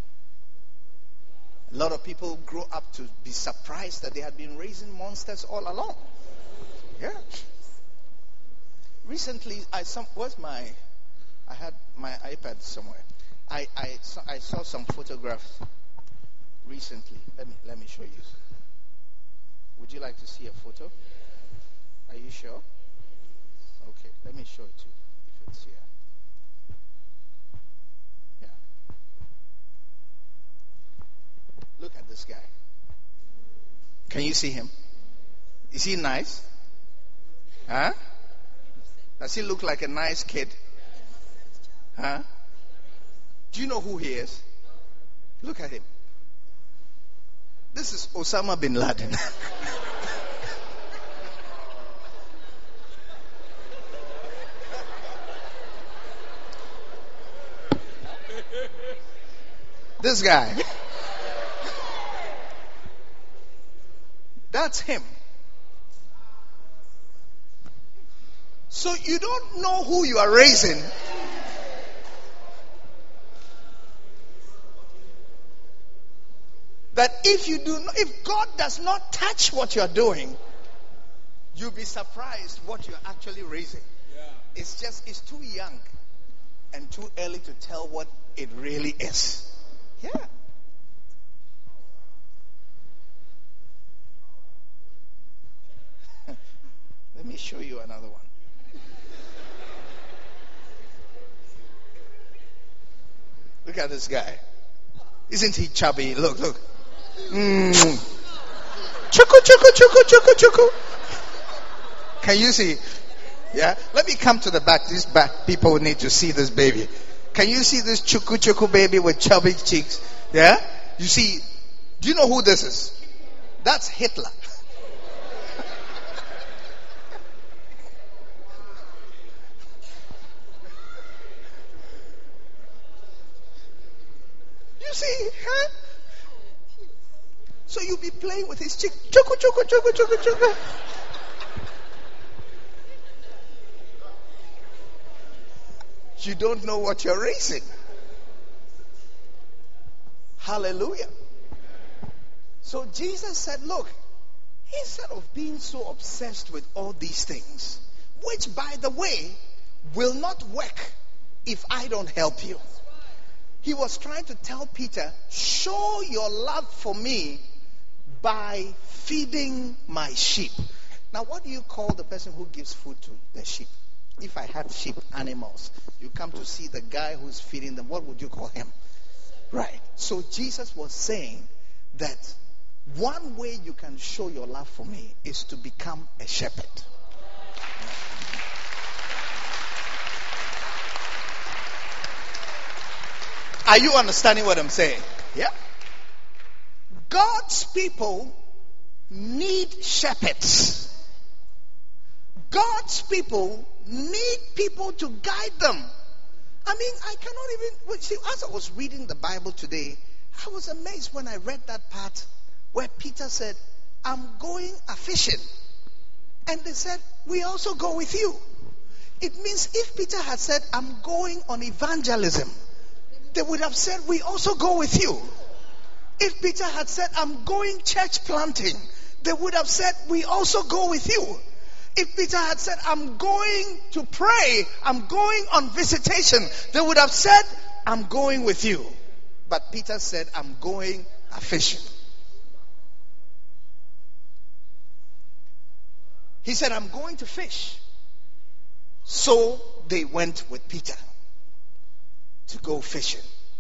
A lot of people grow up to be surprised that they had been raising monsters all along. Yeah. Recently, I some where's my I had my iPad somewhere. I I saw, I saw some photographs recently. Let me let me show you. Would you like to see a photo? Are you sure? Okay, let me show it to you if it's here. Yeah. Look at this guy. Can you see him? Is he nice? Huh? Does he look like a nice kid? Huh? Do you know who he is? Look at him. This is Osama bin Laden. This guy. That's him. So you don't know who you are raising. That if you do not, if God does not touch what you are doing, you'll be surprised what you're actually raising. Yeah. It's just, it's too young and too early to tell what it really is. Yeah. Let me show you another one. Look at this guy. Isn't he chubby? Look, look. Mm. Chuku, chuku, chuku, chuku, chuku. Can you see? Yeah. Let me come to the back. These back people need to see this baby. Can you see this chuku chuku baby with chubby cheeks? Yeah. You see? Do you know who this is? That's Hitler. You see? Huh? So you'll be playing with his chick. Chuku, chuku, chuku, chuku, chuku. You don't know what you're raising. Hallelujah. So Jesus said, look, instead of being so obsessed with all these things, which by the way, will not work if I don't help you. He was trying to tell Peter, show your love for me by feeding my sheep. Now, what do you call the person who gives food to the sheep? If I had sheep, animals, you come to see the guy who's feeding them, what would you call him? Right. So Jesus was saying that one way you can show your love for me is to become a shepherd. Are you understanding what I'm saying? Yeah. God's people need shepherds. God's people need people to guide them. I mean, I cannot even... See, as I was reading the Bible today, I was amazed when I read that part where Peter said, I'm going a-fishing. And they said, we also go with you. It means if Peter had said, I'm going on evangelism, they would have said, we also go with you. If Peter had said, I'm going church planting, they would have said, we also go with you. If Peter had said, I'm going to pray, I'm going on visitation, they would have said, I'm going with you. But Peter said, I'm going a-fishing. He said, I'm going to fish. So they went with Peter to go fishing.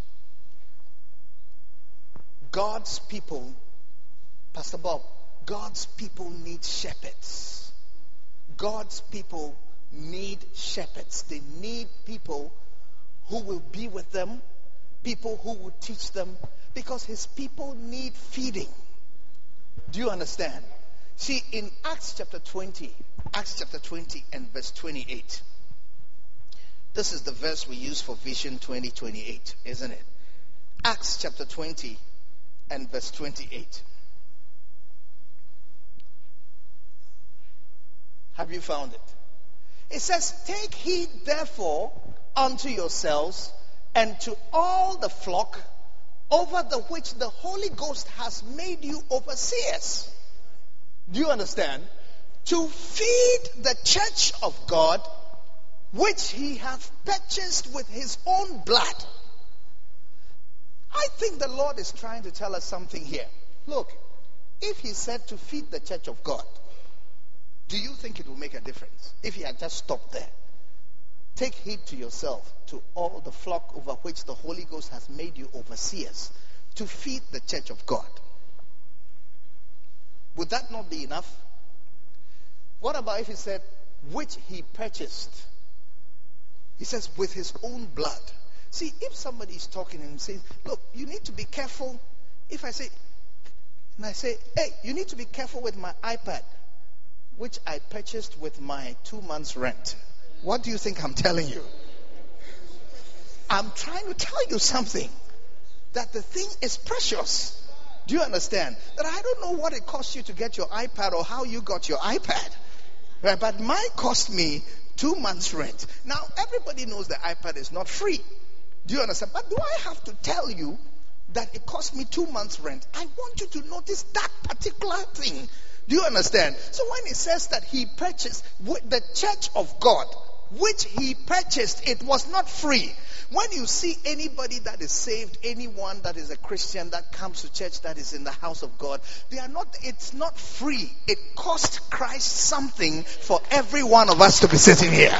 God's people, Pastor Bob, God's people need shepherds. God's people need shepherds. They need people who will be with them, people who will teach them, because his people need feeding. Do you understand? See, in Acts chapter twenty, Acts chapter twenty and verse twenty-eight, this is the verse we use for Vision twenty twenty-eight, isn't it? Acts chapter twenty and verse twenty-eight. Have you found it? It says, take heed therefore unto yourselves and to all the flock over the which the Holy Ghost has made you overseers. Do you understand? To feed the church of God, which he hath purchased with his own blood. I think the Lord is trying to tell us something here. Look, if he said to feed the church of God, do you think it will make a difference if he had just stopped there? Take heed to yourself, to all the flock over which the Holy Ghost has made you overseers, to feed the church of God. Would that not be enough? What about if he said, which he purchased? He says, with his own blood. See, if somebody is talking and saying, look, you need to be careful. If I say, and I say, hey, you need to be careful with my iPad, which I purchased with my two months rent. What do you think I'm telling you? I'm trying to tell you something. That the thing is precious. Do you understand? That I don't know what it cost you to get your iPad or how you got your iPad. Right? But mine cost me two months rent. Now, everybody knows the iPad is not free. Do you understand? But do I have to tell you that it cost me two months rent? I want you to notice that particular thing. Do you understand? So when it says that he purchased the church of God, which he purchased, it was not free. When you see anybody that is saved, anyone that is a Christian that comes to church, that is in the house of God, they are not, it's not free. It cost Christ something for every one of us to be sitting here.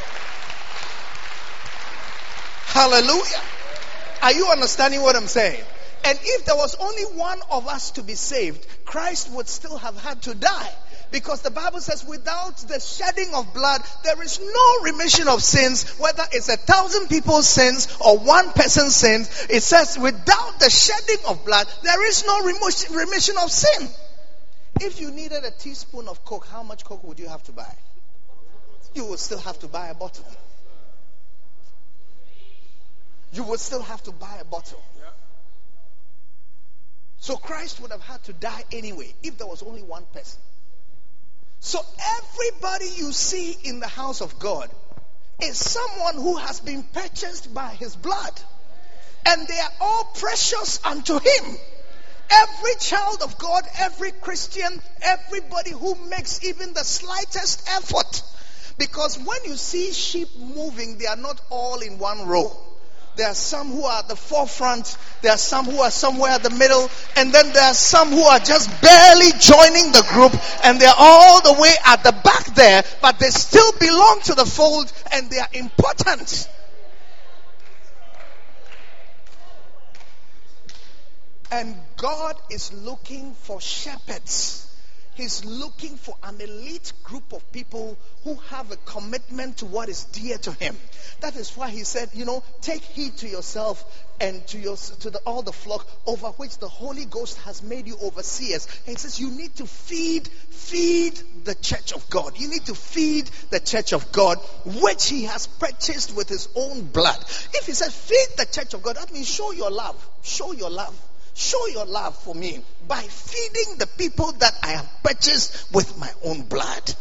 Hallelujah. Are you understanding what I'm saying? And if there was only one of us to be saved, Christ would still have had to die. Because the Bible says without the shedding of blood, there is no remission of sins, whether it's a thousand people's sins or one person's sins. It says without the shedding of blood, there is no remission of sin. If you needed a teaspoon of Coke, how much Coke would you have to buy? You would still have to buy a bottle. You would still have to buy a bottle. So Christ would have had to die anyway if there was only one person. So everybody you see in the house of God is someone who has been purchased by his blood. And they are all precious unto him. Every child of God, every Christian, everybody who makes even the slightest effort Because when you see sheep moving, they are not all in one row. There are some who are at the forefront. There are some who are somewhere at the middle. And then there are some who are just barely joining the group. And they're all the way at the back there. But they still belong to the fold. And they are important. And God is looking for shepherds. He's looking for an elite group of people who have a commitment to what is dear to him. That is why he said, you know, take heed to yourself and to your to the, all the flock over which the Holy Ghost has made you overseers. And he says you need to feed, feed the church of God. You need to feed the church of God, which he has purchased with his own blood. If he says feed the church of God, that means show your love. Show your love. Show your love for me by feeding the people that I have purchased with my own blood.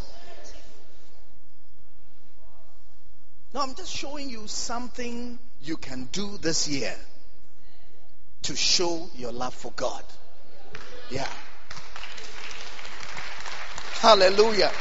Now I'm just showing you something you can do this year to show your love for God. Yeah. Hallelujah.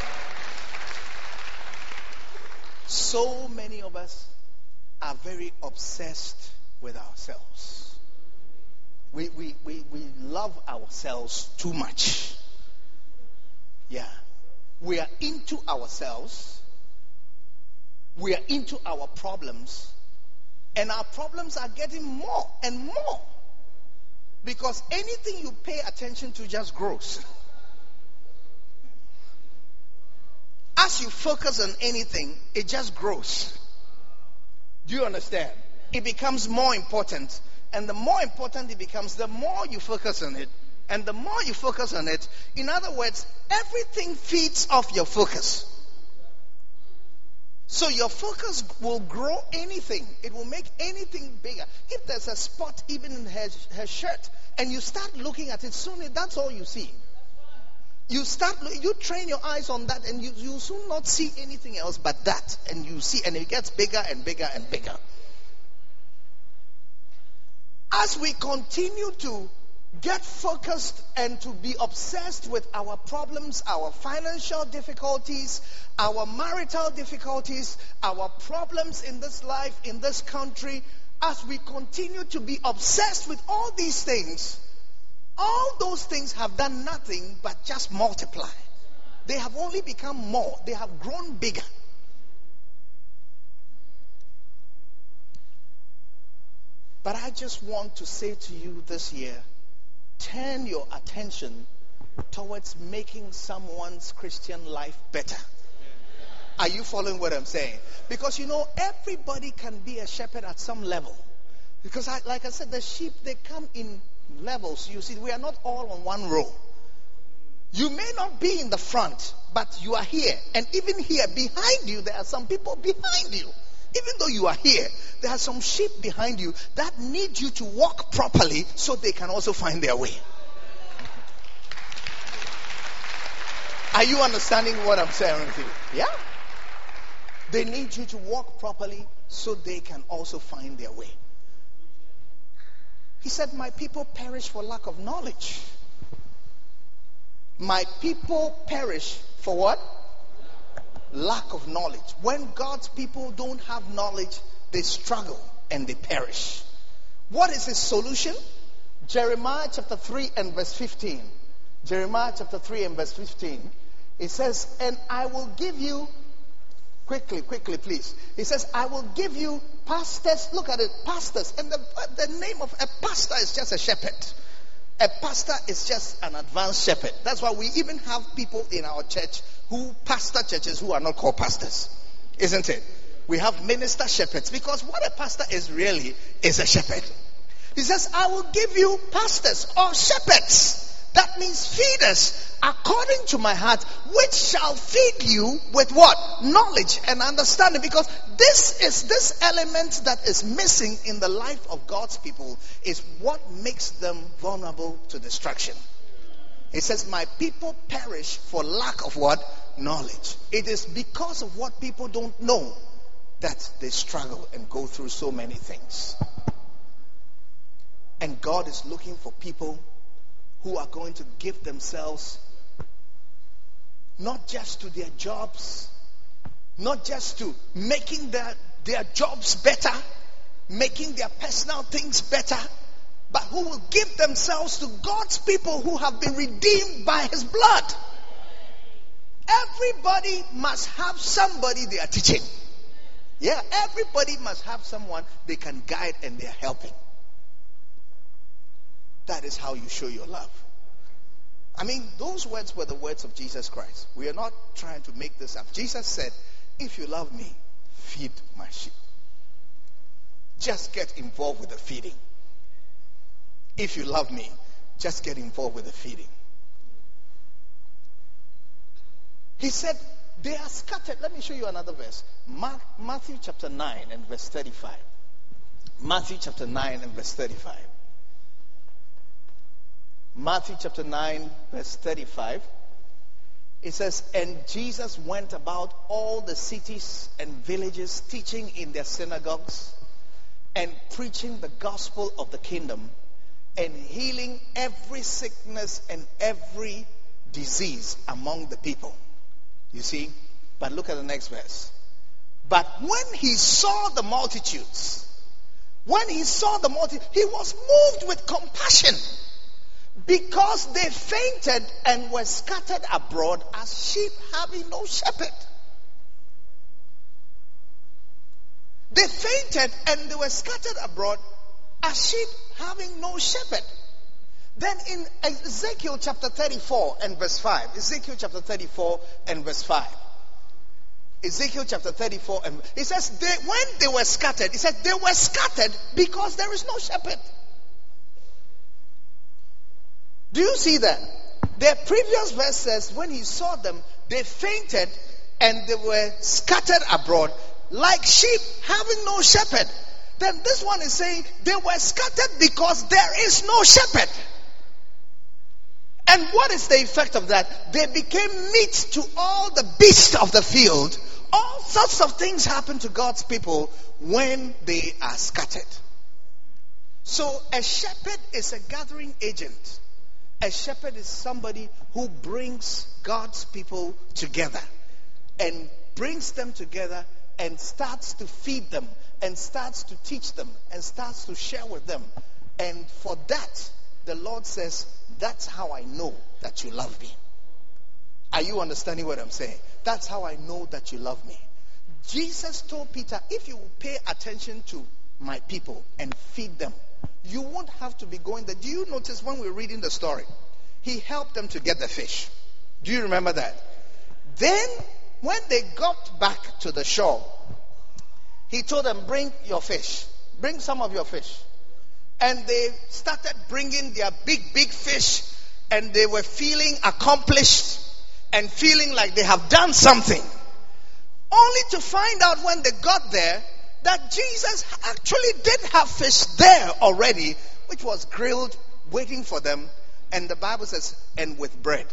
So many of us are very obsessed with ourselves. We, we, we, we love ourselves too much. Yeah. We are into ourselves. We are into our problems. And our problems are getting more and more. Because anything you pay attention to just grows. As you focus on anything, it just grows. Do you understand? It becomes more important. And the more important it becomes, the more you focus on it. And the more you focus on it, in other words, everything feeds off your focus. So your focus will grow anything. It will make anything bigger. If there's a spot even in her, her shirt, and you start looking at it, soon that's all you see. You start, you train your eyes on that, and you you soon not see anything else but that. And you see, and it gets bigger and bigger and bigger. As we continue to get focused and to be obsessed with our problems, our financial difficulties, our marital difficulties, our problems in this life, in this country, as we continue to be obsessed with all these things, all those things have done nothing but just multiply. They have only become more. They have grown bigger. But I just want to say to you this year, turn your attention towards making someone's Christian life better. Are you following what I'm saying? Because you know, everybody can be a shepherd at some level. Because I, like I said, the sheep, they come in levels. You see, we are not all on one row. You may not be in the front, but you are here. And even here, behind you, there are some people behind you. Even though you are here, there are some sheep behind you that need you to walk properly so they can also find their way. Are you understanding what I'm saying to you? Yeah. They need you to walk properly so they can also find their way. He said, my people perish for lack of knowledge. My people perish for what? Lack of knowledge. When God's people don't have knowledge, they struggle and they perish. What is his solution? Jeremiah chapter three and verse fifteen. Jeremiah chapter three and verse fifteen. It says, and I will give you, quickly, quickly please. It says, I will give you pastors. Look at it, pastors. And the, the name of a pastor is just a shepherd. A pastor is just an advanced shepherd. That's why we even have people in our church who pastor churches who are not called pastors. Isn't it? We have minister shepherds, because what a pastor is really is a shepherd. He says, I will give you pastors or shepherds. That means feeders according to my heart, which shall feed you with what? Knowledge and understanding. Because this is this element that is missing in the life of God's people, is what makes them vulnerable to destruction. It says, my people perish for lack of what? Knowledge. It is because of what people don't know that they struggle and go through so many things. And God is looking for people who are going to give themselves not just to their jobs, not just to making their, their jobs better, making their personal things better, but who will give themselves to God's people who have been redeemed by His blood. Everybody must have somebody they are teaching. Yeah, everybody must have someone they can guide and they are helping. That is how you show your love. I mean, those words were the words of Jesus Christ. We are not trying to make this up. Jesus said, if you love me, feed my sheep. Just get involved with the feeding. If you love me, just get involved with the feeding. He said, they are scattered. Let me show you another verse. Mark, Matthew chapter nine and verse thirty-five. Matthew chapter nine and verse thirty-five. Matthew chapter nine, verse thirty-five. It says, and Jesus went about all the cities and villages, teaching in their synagogues and preaching the gospel of the kingdom and healing every sickness and every disease among the people. You see? But look at the next verse. But when he saw the multitudes, when he saw the multitude, he was moved with compassion, because they fainted and were scattered abroad as sheep having no shepherd. They fainted and they were scattered abroad as sheep having no shepherd. Then in Ezekiel chapter thirty-four and verse five. Ezekiel chapter thirty-four and verse five. Ezekiel chapter thirty-four and it says, they, when they were scattered, it says they were scattered because there is no shepherd. Do you see that? The previous verse says, when he saw them, they fainted and they were scattered abroad like sheep having no shepherd. Then this one is saying they were scattered because there is no shepherd. And what is the effect of that? They became meat to all the beasts of the field. All sorts of things happen to God's people when they are scattered. So a shepherd is a gathering agent. A shepherd is somebody who brings God's people together and brings them together and starts to feed them and starts to teach them and starts to share with them. And for that, the Lord says, that's how I know that you love me. Are you understanding what I'm saying? That's how I know that you love me. Jesus told Peter, if you will pay attention to my people and feed them, you won't have to be going there. Do you notice when we're reading the story, he helped them to get the fish? Do you remember that? Then, when they got back to the shore, he told them, bring your fish. Bring some of your fish. And they started bringing their big, big fish. And they were feeling accomplished and feeling like they have done something. Only to find out when they got there that Jesus actually did have fish there already, which was grilled, waiting for them. And the Bible says, and with bread.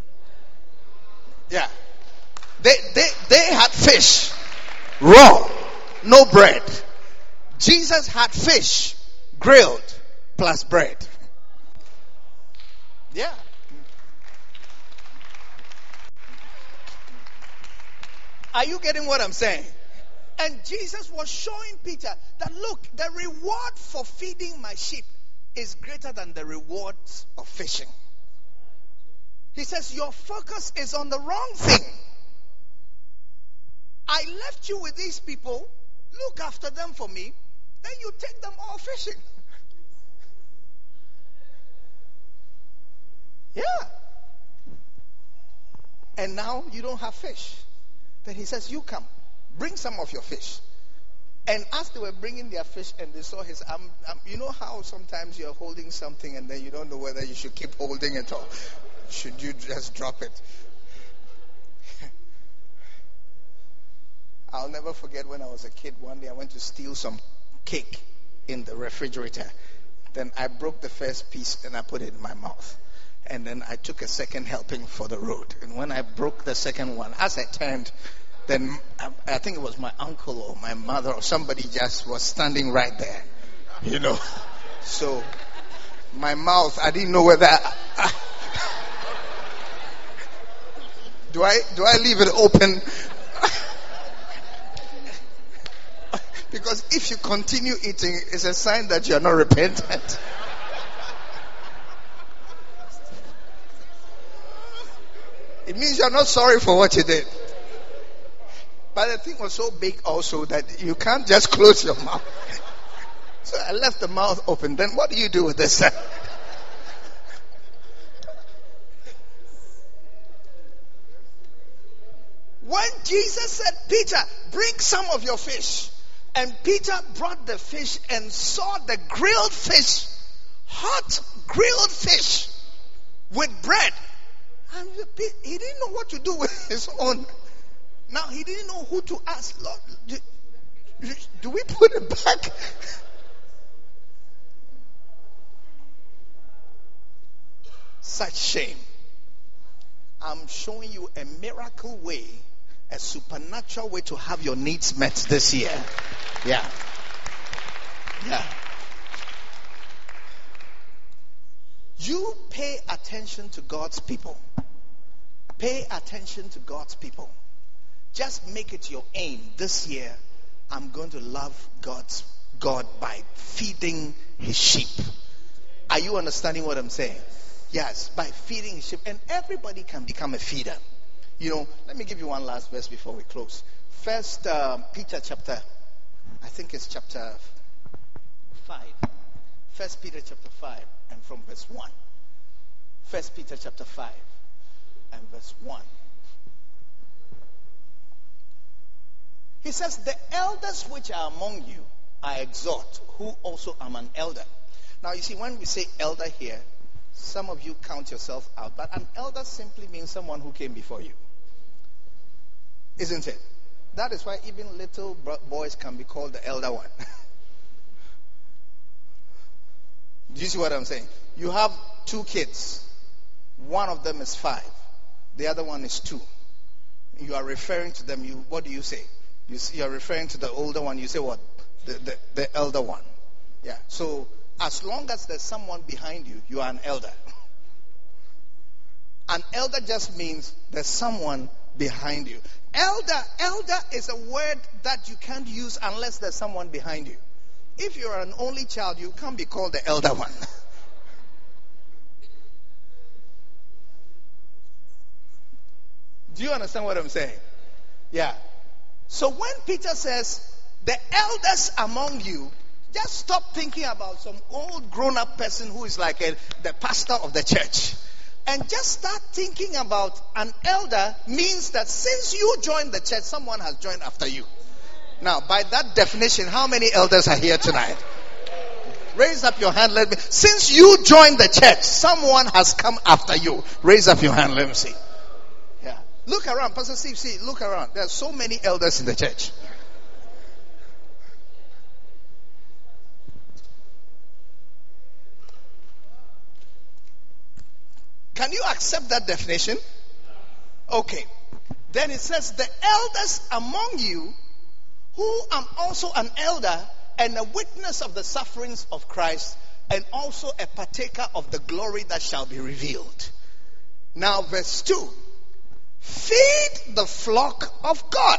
Yeah. They, they, they had fish, raw, no bread. Jesus had fish, grilled, plus bread. Yeah. Are you getting what I'm saying? And Jesus was showing Peter that, look, the reward for feeding my sheep is greater than the rewards of fishing. He says, your focus is on the wrong thing. I left you with these people. Look after them for me. Then you take them all fishing. Yeah. And now you don't have fish. Then he says, you come. Bring some of your fish. And as they were bringing their fish and they saw his arm, um, you know how sometimes you're holding something and then you don't know whether you should keep holding it or should you just drop it. I'll never forget when I was a kid, one day I went to steal some cake in the refrigerator. Then I broke the first piece and I put it in my mouth. And then I took a second helping for the road. And when I broke the second one, as I turned, then I think it was my uncle or my mother or somebody just was standing right there, you know. So my mouth, I didn't know whether I, do I do I leave it open Because if you continue eating, it's a sign that you are not repentant. It means you are not sorry for what you did. But the thing was so big also that you can't just close your mouth. So I left the mouth open. Then what do you do with this? When Jesus said, Peter, bring some of your fish. And Peter brought the fish and saw the grilled fish, hot grilled fish with bread. And he didn't know what to do with his own. Now he didn't know who to ask. Lord, do, do we put it back? Such shame. I'm showing you a miracle way, a supernatural way to have your needs met this year. Yeah. Yeah. You pay attention to God's people. Pay attention to God's people. Just make it your aim this year. I'm going to love God's God by feeding his sheep. Are you understanding what I'm saying? Yes, by feeding his sheep. And everybody can become a feeder. You know, let me give you one last verse before we close. First um, Peter chapter, I think it's chapter five. First Peter chapter five and from verse one. First Peter chapter five and verse one. He says, the elders which are among you I exhort, who also am an elder. Now you see, when we say elder here, some of you count yourself out, but an elder simply means someone who came before you. Isn't it? That is why even little boys can be called the elder one. Do you see what I'm saying? You have two kids. One of them is five. The other one is two. You are referring to them. You, what do you say? You, you are referring to the older one. You say what? The, the, the elder one. Yeah. So as long as there's someone behind you, you are an elder. An elder just means there's someone behind you. Elder, elder is a word that you can't use unless there's someone behind you. If you're an only child, you can't be called the elder one. Do you understand what I'm saying? Yeah. So when Peter says, the elders among you, just stop thinking about some old grown-up person who is like a, the pastor of the church. And just start thinking about an elder means that since you joined the church, someone has joined after you. Now, by that definition, how many elders are here tonight? Raise up your hand. Let me. Since you joined the church, someone has come after you. Raise up your hand. Let me see. Yeah. Look around, Pastor Steve. See, look around. There are so many elders in the church. Can you accept that definition? Okay. Then it says, the elders among you, who am also an elder and a witness of the sufferings of Christ, and also a partaker of the glory that shall be revealed. Now verse two. Feed the flock of God.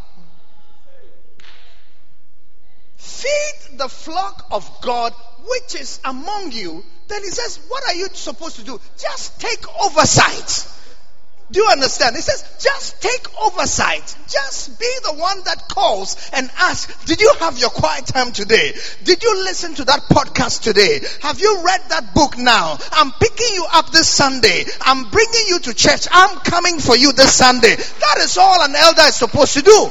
Feed the flock of God which is among you. Then he says, what are you supposed to do? Just take oversight. Do you understand? He says, just take oversight. Just be the one that calls and asks, did you have your quiet time today? Did you listen to that podcast today? Have you read that book now? I'm picking you up this Sunday. I'm bringing you to church. I'm coming for you this Sunday. That is all an elder is supposed to do.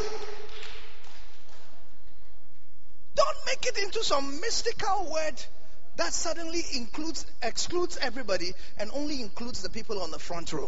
Don't make it into some mystical word that suddenly includes, excludes everybody and only includes the people on the front row.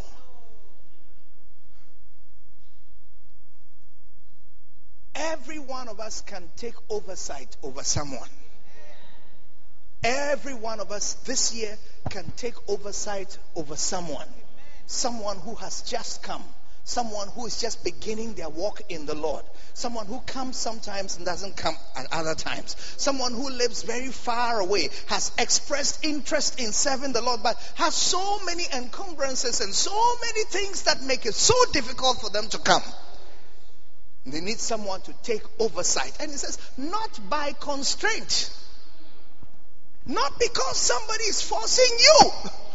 Every one of us can take oversight over someone. Every one of us this year can take oversight over someone. Someone who has just come. Someone who is just beginning their walk in the Lord. Someone who comes sometimes and doesn't come at other times. Someone who lives very far away, has expressed interest in serving the Lord, but has so many encumbrances and so many things that make it so difficult for them to come. They need someone to take oversight. And he says, not by constraint. Not because somebody is forcing you.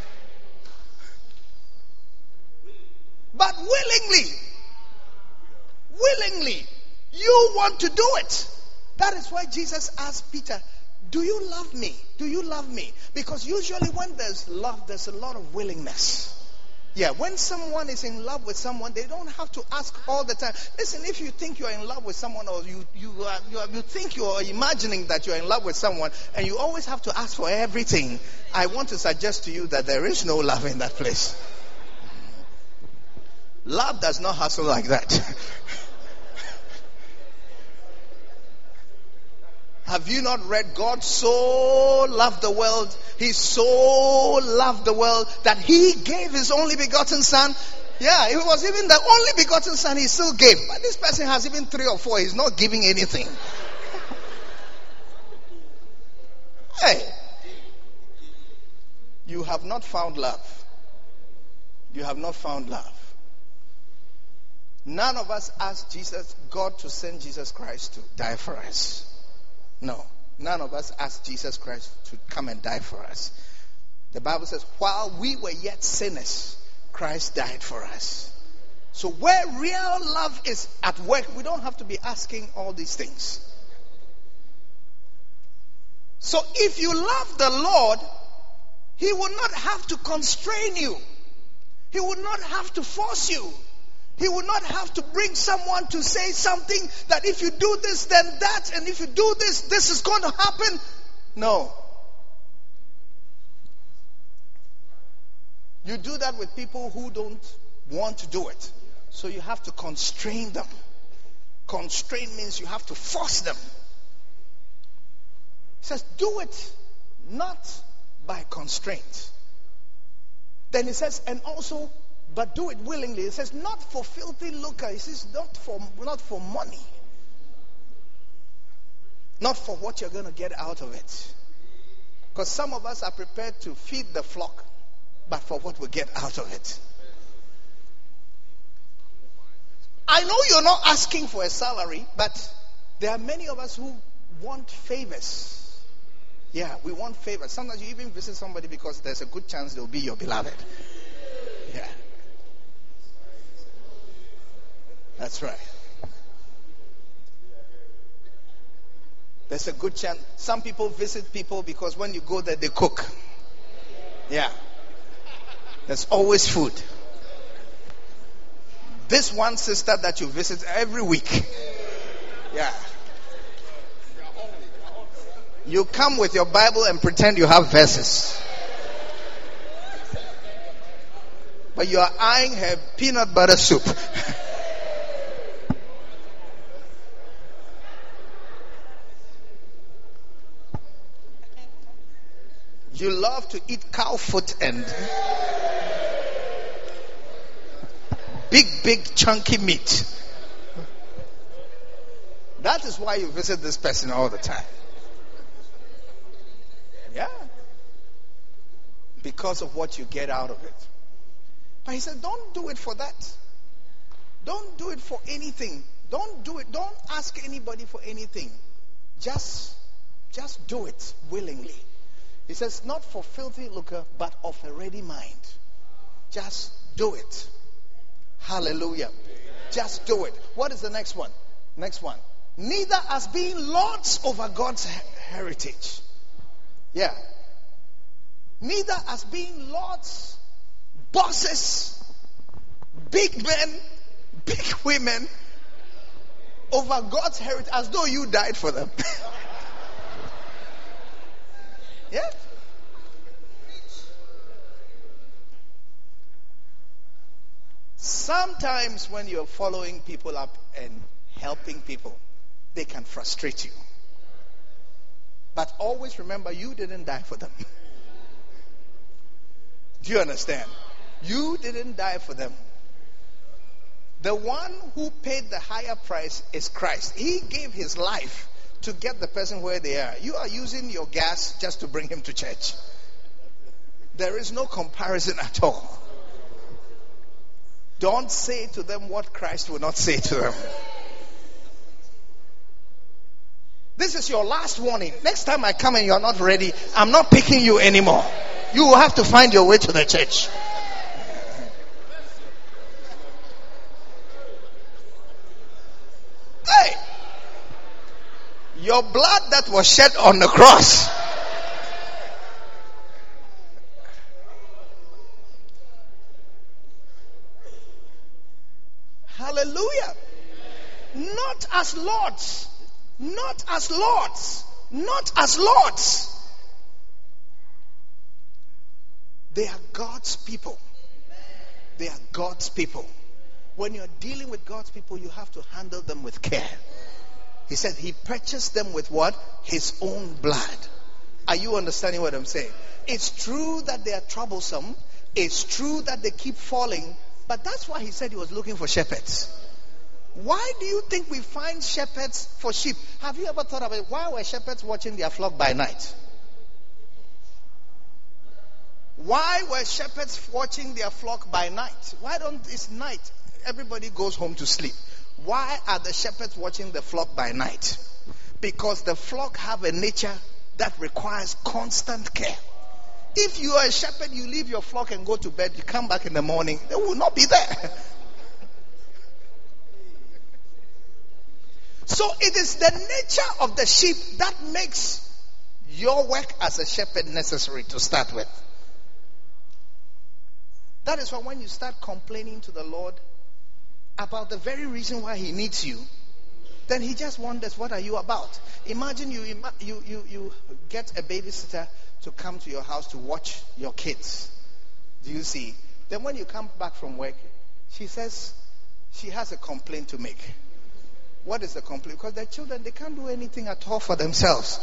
But willingly. Willingly. You want to do it. That is why Jesus asked Peter, do you love me? Do you love me? Because usually when there's love, there's a lot of willingness. Yeah, when someone is in love with someone, they don't have to ask all the time. Listen, if you think you are in love with someone, or you you are, you, are, you think you are imagining that you are in love with someone, and you always have to ask for everything, I want to suggest to you that there is no love in that place. Love does not hustle like that. Have you not read, God so loved the world, He so loved the world that He gave His only begotten Son? Yeah, it was even the only begotten Son He still gave. But this person has even three or four. He's not giving anything. Hey, you have not found love. You have not found love. None of us asked Jesus, God to send Jesus Christ to die for us. No, none of us asked Jesus Christ to come and die for us. The Bible says, while we were yet sinners, Christ died for us. So where real love is at work, we don't have to be asking all these things. So if you love the Lord, He will not have to constrain you. He will not have to force you. He will not have to bring someone to say something that if you do this, then that, and if you do this, this is going to happen. No. You do that with people who don't want to do it. So you have to constrain them. Constrain means you have to force them. He says, do it not by constraint. Then he says, and also, but do it willingly. It says, not for filthy lucre. It says, not for, not for money. Not for what you're going to get out of it. Because some of us are prepared to feed the flock, but for what we get out of it. I know you're not asking for a salary, but there are many of us who want favors. Yeah, we want favors. Sometimes you even visit somebody because there's a good chance they'll be your beloved. Yeah. That's right. There's a good chance. Some people visit people because when you go there, they cook. Yeah. There's always food. This one sister that you visit every week. Yeah. You come with your Bible and pretend you have verses. But you are eyeing her peanut butter soup. You love to eat cow foot and big, big, chunky meat. That is why you visit this person all the time. Yeah. Because of what you get out of it. But he said, don't do it for that. Don't do it for anything. Don't do it. Don't ask anybody for anything. Just, just do it willingly. He says, not for filthy lucre, but of a ready mind. Just do it. Hallelujah. Just do it. What is the next one? Next one. Neither as being lords over God's heritage. Yeah. Neither as being lords, bosses, big men, big women over God's heritage, as though you died for them. Yeah. Sometimes when you're following people up and helping people, they can frustrate you. But always remember, you didn't die for them. Do you understand? You didn't die for them. The one who paid the higher price is Christ. He gave his life to get the person where they are. You are using your gas just to bring him to church. There is no comparison at all. Don't say to them what Christ will not say to them. This is your last warning. Next time I come and you're not ready, I'm not picking you anymore. You will have to find your way to the church. Hey! Your blood that was shed on the cross. Hallelujah. Not as lords. Not as lords. Not as lords. They are God's people. They are God's people. When you're dealing with God's people, you have to handle them with care. He said he purchased them with what? His own blood. Are you understanding what I'm saying? It's true that they are troublesome. It's true that they keep falling. But that's why he said he was looking for shepherds. Why do you think we find shepherds for sheep? Have you ever thought about it? Why were shepherds watching their flock by night? Why were shepherds watching their flock by night? Why don't it's night? Everybody goes home to sleep. Why are the shepherds watching the flock by night? Because the flock have a nature that requires constant care. If you are a shepherd, you leave your flock and go to bed, you come back in the morning, they will not be there. So it is the nature of the sheep that makes your work as a shepherd necessary to start with. That is why when you start complaining to the Lord about the very reason why he needs you, then he just wonders, what are you about? Imagine you, you, you, you get a babysitter to come to your house to watch your kids. Do you see? Then when you come back from work, she says she has a complaint to make. What is the complaint? Because their children, they can't do anything at all for themselves.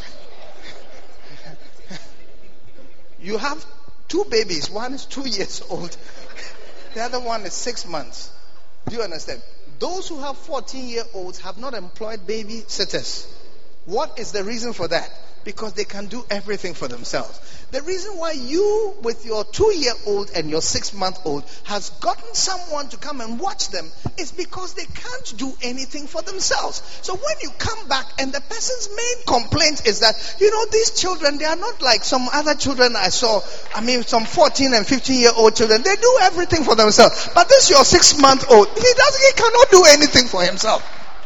You have two babies. One is two years old. The other one is six months. Do you understand? Those who have fourteen-year-olds have not employed babysitters. What is the reason for that? Because they can do everything for themselves. The reason why you, with your two-year-old and your six-month-old, has gotten someone to come and watch them is because they can't do anything for themselves. So when you come back and the person's main complaint is that, you know, these children, they are not like some other children I saw. I mean, some fourteen and fifteen-year-old children. They do everything for themselves. But this your six-month-old, he doesn't, he cannot do anything for himself.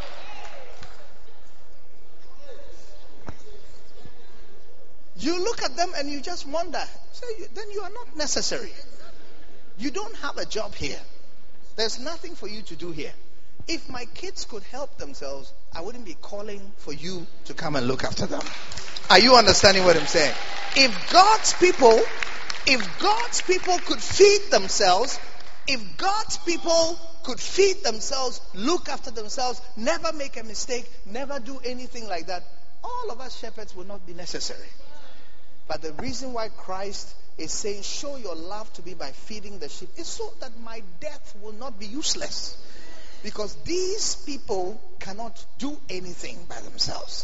You look at them and you just wonder. So you, then you are not necessary. You don't have a job here. There's nothing for you to do here. If my kids could help themselves, I wouldn't be calling for you to come and look after them. Are you understanding what I'm saying? If God's people, if God's people could feed themselves, if God's people could feed themselves, look after themselves, never make a mistake, never do anything like that, all of us shepherds will not be necessary. But the reason why Christ is saying, show your love to me by feeding the sheep, is so that my death will not be useless. Because these people cannot do anything by themselves.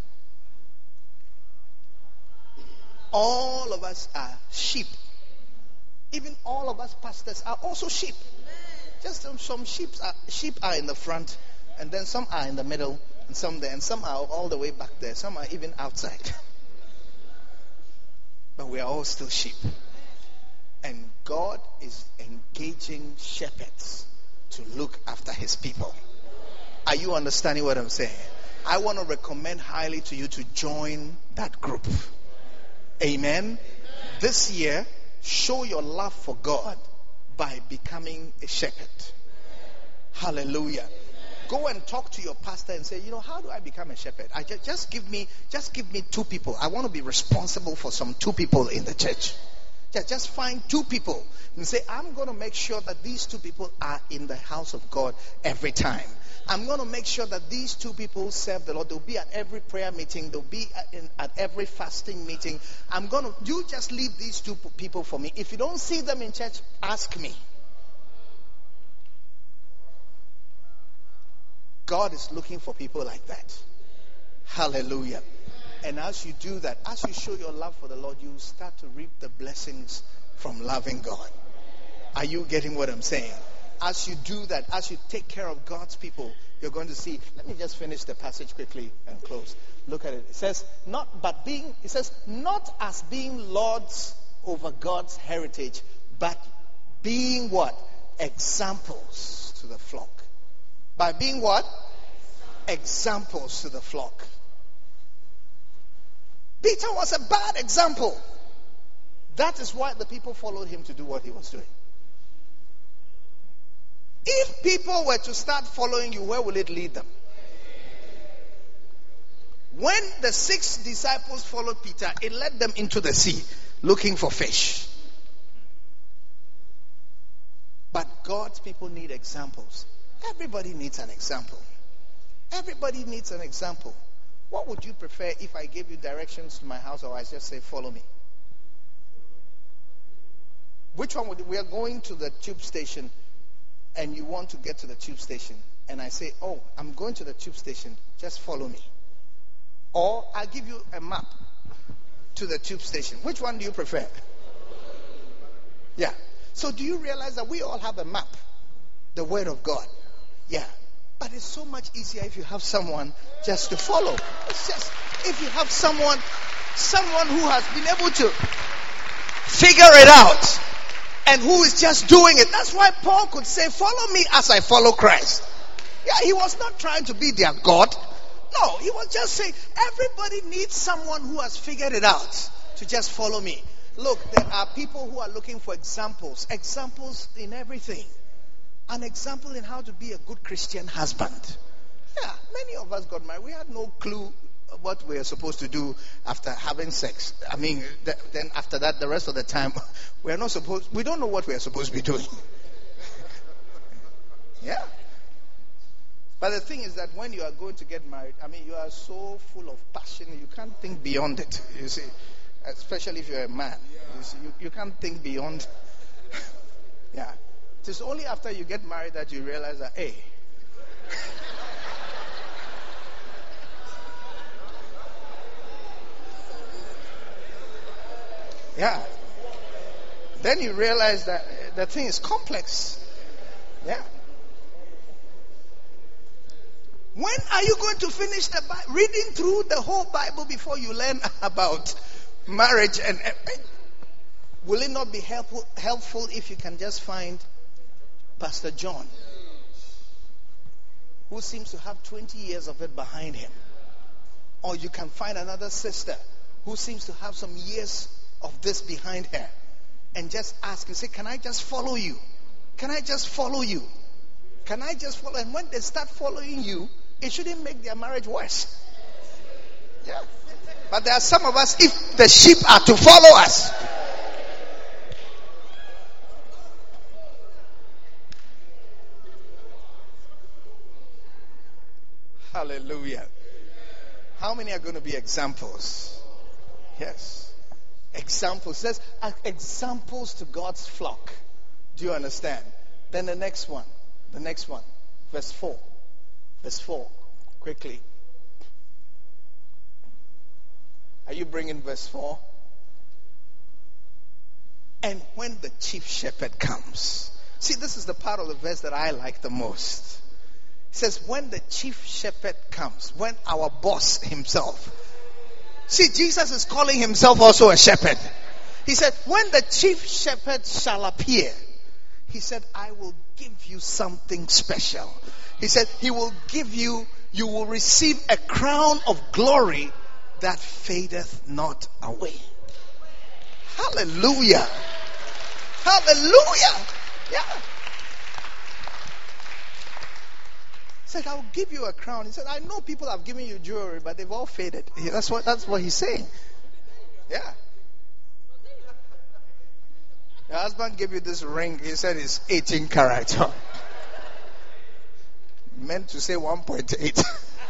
All of us are sheep. Even all of us pastors are also sheep. Just some, some sheep are, sheep are in the front, and then some are in the middle, and some there, and some are all the way back there. Some are even outside. But we are all still sheep. And God is engaging shepherds to look after his people. Are you understanding what I'm saying? I want to recommend highly to you to join that group. Amen. This year, show your love for God by becoming a shepherd. Hallelujah. Go and talk to your pastor and say, you know, how do I become a shepherd? I just, just give me, just give me two people. I want to be responsible for some two people in the church. Just, just find two people and say, I'm going to make sure that these two people are in the house of God every time. I'm going to make sure that these two people serve the Lord. They'll be at every prayer meeting. They'll be at, in, at every fasting meeting. I'm going to, you just leave these two people for me. If you don't see them in church, ask me. God is looking for people like that. Hallelujah. And as you do that, as you show your love for the Lord, you start to reap the blessings from loving God. Are you getting what I'm saying? as you do that, as you take care of God's people, you're going to see. Let me just finish the passage quickly and close. Look at it. It says, not but being, it says, not as being lords over God's heritage, but being what? Examples to the flock. By being what? Examples to the flock. Peter was a bad example. That is why the people followed him to do what he was doing. If people were to start following you, where will it lead them? When the six disciples followed Peter, it led them into the sea looking for fish. But God's people need examples. Everybody needs an example. Everybody needs an example. What would you prefer if I gave you directions to my house, or I just say, follow me? Which one would, we are going to the tube station, and you want to get to the tube station, and I say, oh, I'm going to the tube station, just follow me. Or I'll give you a map to the tube station. Which one do you prefer? Yeah. So do you realize that we all have a map? The Word of God. Yeah. But it's so much easier if you have someone just to follow. It's just, if you have someone, someone who has been able to figure it out and who is just doing it. That's why Paul could say, follow me as I follow Christ. Yeah, he was not trying to be their God. No, he was just saying, everybody needs someone who has figured it out to just follow me. Look, there are people who are looking for examples. Examples in everything. An example in how to be a good Christian husband. Yeah, many of us got married. We had no clue what we are supposed to do after having sex. I mean, th- then after that, the rest of the time, we are not supposed, we don't know what we are supposed to be doing. Yeah. But the thing is that when you are going to get married, I mean, you are so full of passion, you can't think beyond it, you see. Especially if you're a man. You see, you, you can't think beyond. Yeah. It's only after you get married that you realize that, hey, yeah. Then you realize that the thing is complex. Yeah. When are you going to finish the Bi- reading through the whole Bible before you learn about marriage? And uh, will it not be helpful, helpful if you can just find Pastor John, who seems to have twenty years of it behind him? Or you can find another sister who seems to have some years of this behind her, and just ask and say, can I just follow you? Can I just follow you? Can I just follow? And when they start following you, it shouldn't make their marriage worse. Yeah. But there are some of us, if the sheep are to follow us, hallelujah. How many are going to be examples? Yes. Examples. Says uh, examples to God's flock. Do you understand? Then the next one. The next one. Verse four. Verse four. Quickly. Are you bringing verse four? And when the chief shepherd comes. See, this is the part of the verse that I like the most. It says, when the chief shepherd comes, when our boss himself. See, Jesus is calling himself also a shepherd. He said, when the chief shepherd shall appear, he said, I will give you something special. He said, he will give you, you will receive a crown of glory that fadeth not away. Hallelujah. Hallelujah. Yeah. He said, I'll give you a crown. He said, I know people have given you jewelry, but they've all faded. That's what, that's what he's saying. Yeah. Your husband gave you this ring. He said it's eighteen karat. Meant to say one point eight.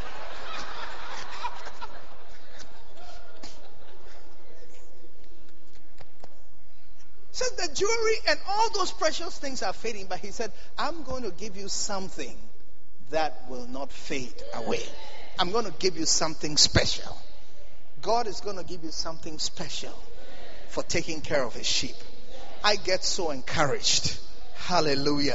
Said the jewelry and all those precious things are fading, but he said, I'm going to give you something that will not fade away. I'm going to give you something special. God is going to give you something special for taking care of his sheep. I get so encouraged. Hallelujah.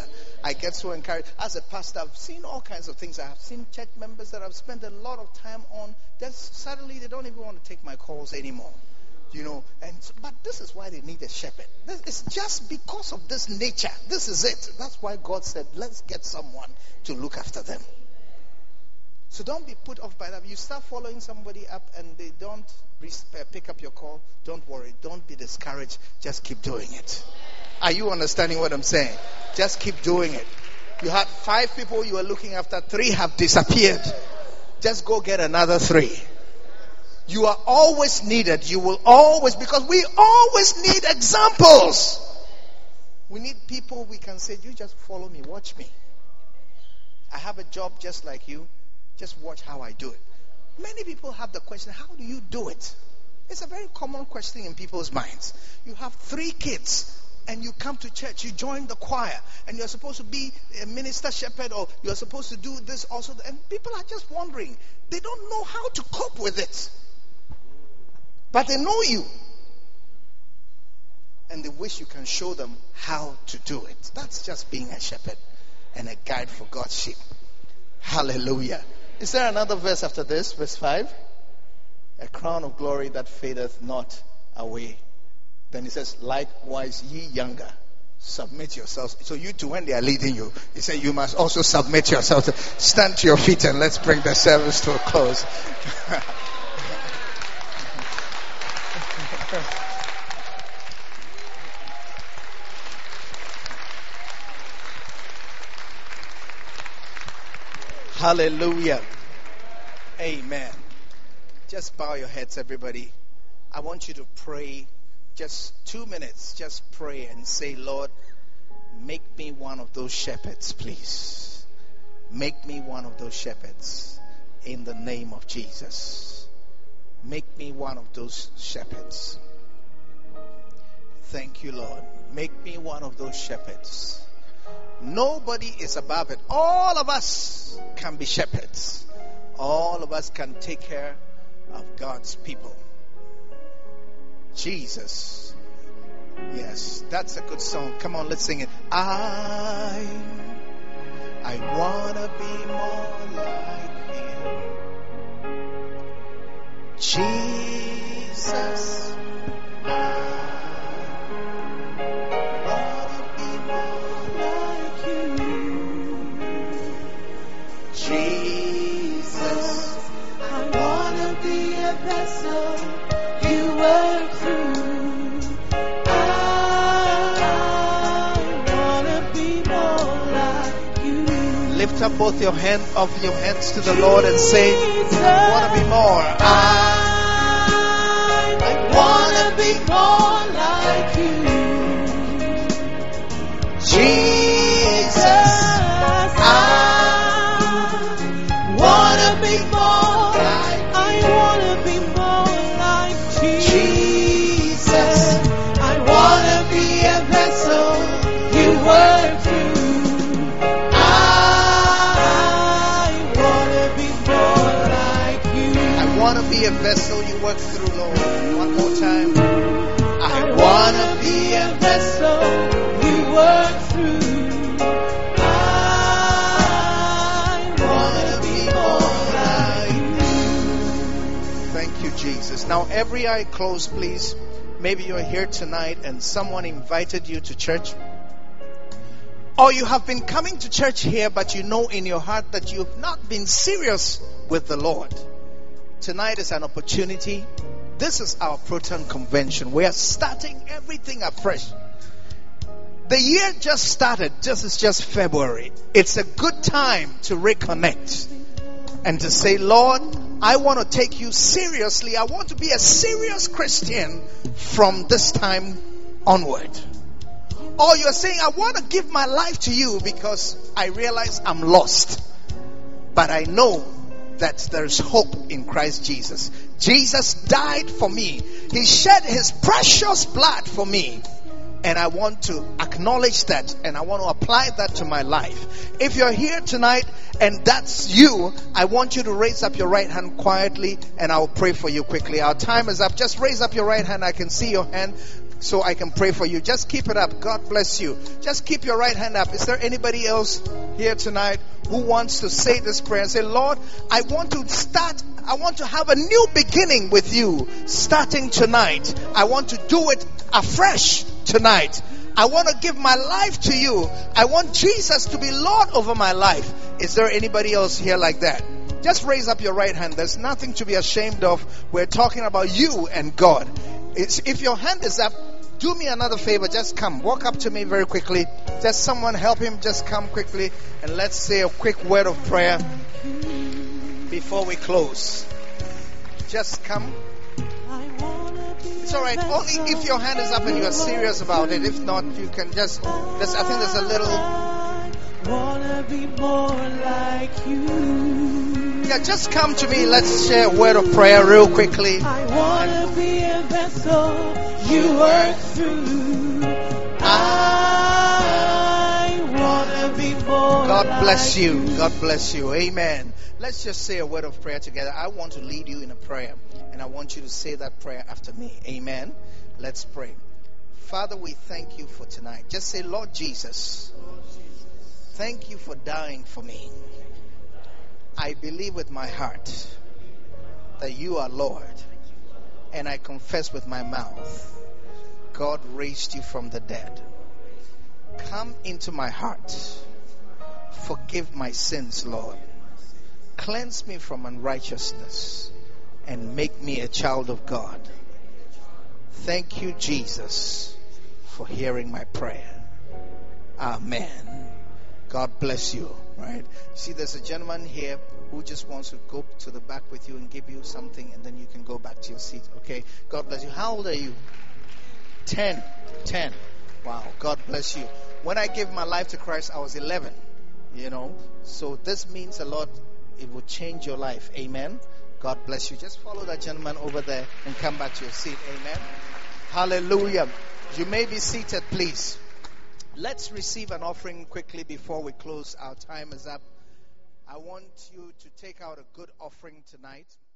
I get so encouraged. As a pastor, I've seen all kinds of things. I've seen church members that I've spent a lot of time on. Then suddenly they don't even want to take my calls anymore. You know, and but this is why they need a shepherd. This, it's just because of this nature. This is it. That's why God said, let's get someone to look after them. So don't be put off by that. You start following somebody up and they don't pick up your call. Don't worry. Don't be discouraged. Just keep doing it. Are you understanding what I'm saying? Just keep doing it. You had five people you were looking after. Three have disappeared. Just go get another three. You are always needed. You will always, because we always need examples. We need people we can say, you just follow me, watch me. I have a job just like you. Just watch how I do it. Many people have the question, how do you do it? It's a very common question in people's minds. You have three kids and you come to church, you join the choir, and you're supposed to be a minister shepherd, or you're supposed to do this also. And people are just wondering. They don't know how to cope with it. But they know you. And they wish you can show them how to do it. That's just being a shepherd and a guide for God's sheep. Hallelujah. Is there another verse after this? Verse five. A crown of glory that fadeth not away. Then he says, likewise ye younger, submit yourselves. So you too, when they are leading you, he said you must also submit yourselves. Stand to your feet and let's bring the service to a close. Hallelujah. Amen. Just bow your heads, everybody. I want you to pray just two minutes. Just pray and say, Lord, make me one of those shepherds, please. Make me one of those shepherds in the name of Jesus. Make me one of those shepherds. Thank you, Lord. Make me one of those shepherds. Nobody is above it. All of us can be shepherds. All of us can take care of God's people. Jesus. Yes, that's a good song. Come on, let's sing it. I, I wanna be more like you. Jesus. Jesus, I wanna be a vessel you work through. I wanna be more like you. Lift up both your hand of your hands to the Lord and say, I wanna be more. I, I wanna be more like you. Jesus, I wanna be more like, I wanna be more like Jesus. I wanna be a vessel you work through. I wanna be more like you. I wanna be a vessel you work through, Lord. One more time. I wanna be a vessel you work through. Jesus. Now every eye closed, please. Maybe you're here tonight and someone invited you to church, or you have been coming to church here but you know in your heart that you've not been serious with the Lord. Tonight is an opportunity. This is our Proton Convention. We are starting everything afresh. The year just started. This is just February. It's a good time to reconnect and to say, Lord, I want to take you seriously. I want to be a serious Christian from this time onward. Or you're saying, I want to give my life to you because I realize I'm lost. But I know that there's hope in Christ Jesus. Jesus died for me. He shed his precious blood for me. And I want to acknowledge that, and I want to apply that to my life. If you're here tonight and that's you, I want you to raise up your right hand quietly and I'll pray for you quickly. Our time is up. Just raise up your right hand. I can see your hand. so I can pray for you. Just keep it up. God bless you. Just keep your right hand up. Is there anybody else here tonight who wants to say this prayer and say, Lord, I want to start, I want to have a new beginning with you starting tonight. I want to do it afresh tonight. I want to give my life to you. I want Jesus to be Lord over my life. Is there anybody else here like that? Just raise up your right hand. There's nothing to be ashamed of. We're talking about you and God. It's, if your hand is up, do me another favor. Just come. Walk up to me very quickly. Just someone help him. Just come quickly. And let's say a quick word of prayer before we close. Just come. It's all right. Only if your hand is up and you are serious about it. If not, you can just. There's, I think there's a little. Wanna be more like you. Yeah, just come to me. Let's share a word of prayer real quickly. I wanna be a vessel you work through. I wanna be more. God bless like you. God bless you. Amen. Let's just say a word of prayer together. I want to lead you in a prayer, and I want you to say that prayer after me. Amen. Let's pray. Father, we thank you for tonight. Just say, Lord Jesus, thank you for dying for me. I believe with my heart that you are Lord, and I confess with my mouth God raised you from the dead. Come into my heart. Forgive my sins, Lord. Cleanse me from unrighteousness and make me a child of God. Thank you, Jesus, for hearing my prayer. Amen. God bless you. Right? See, there's a gentleman here who just wants to go to the back with you and give you something, and then you can go back to your seat. Okay? God bless you. How old are you? Ten. Ten. Wow. God bless you. When I gave my life to Christ, I was eleven. You know? So this means a lot. It will change your life. Amen. God bless you. Just follow that gentleman over there and come back to your seat. Amen. Hallelujah. You may be seated, please. Let's receive an offering quickly before we close. Our time is up. I want you to take out a good offering tonight.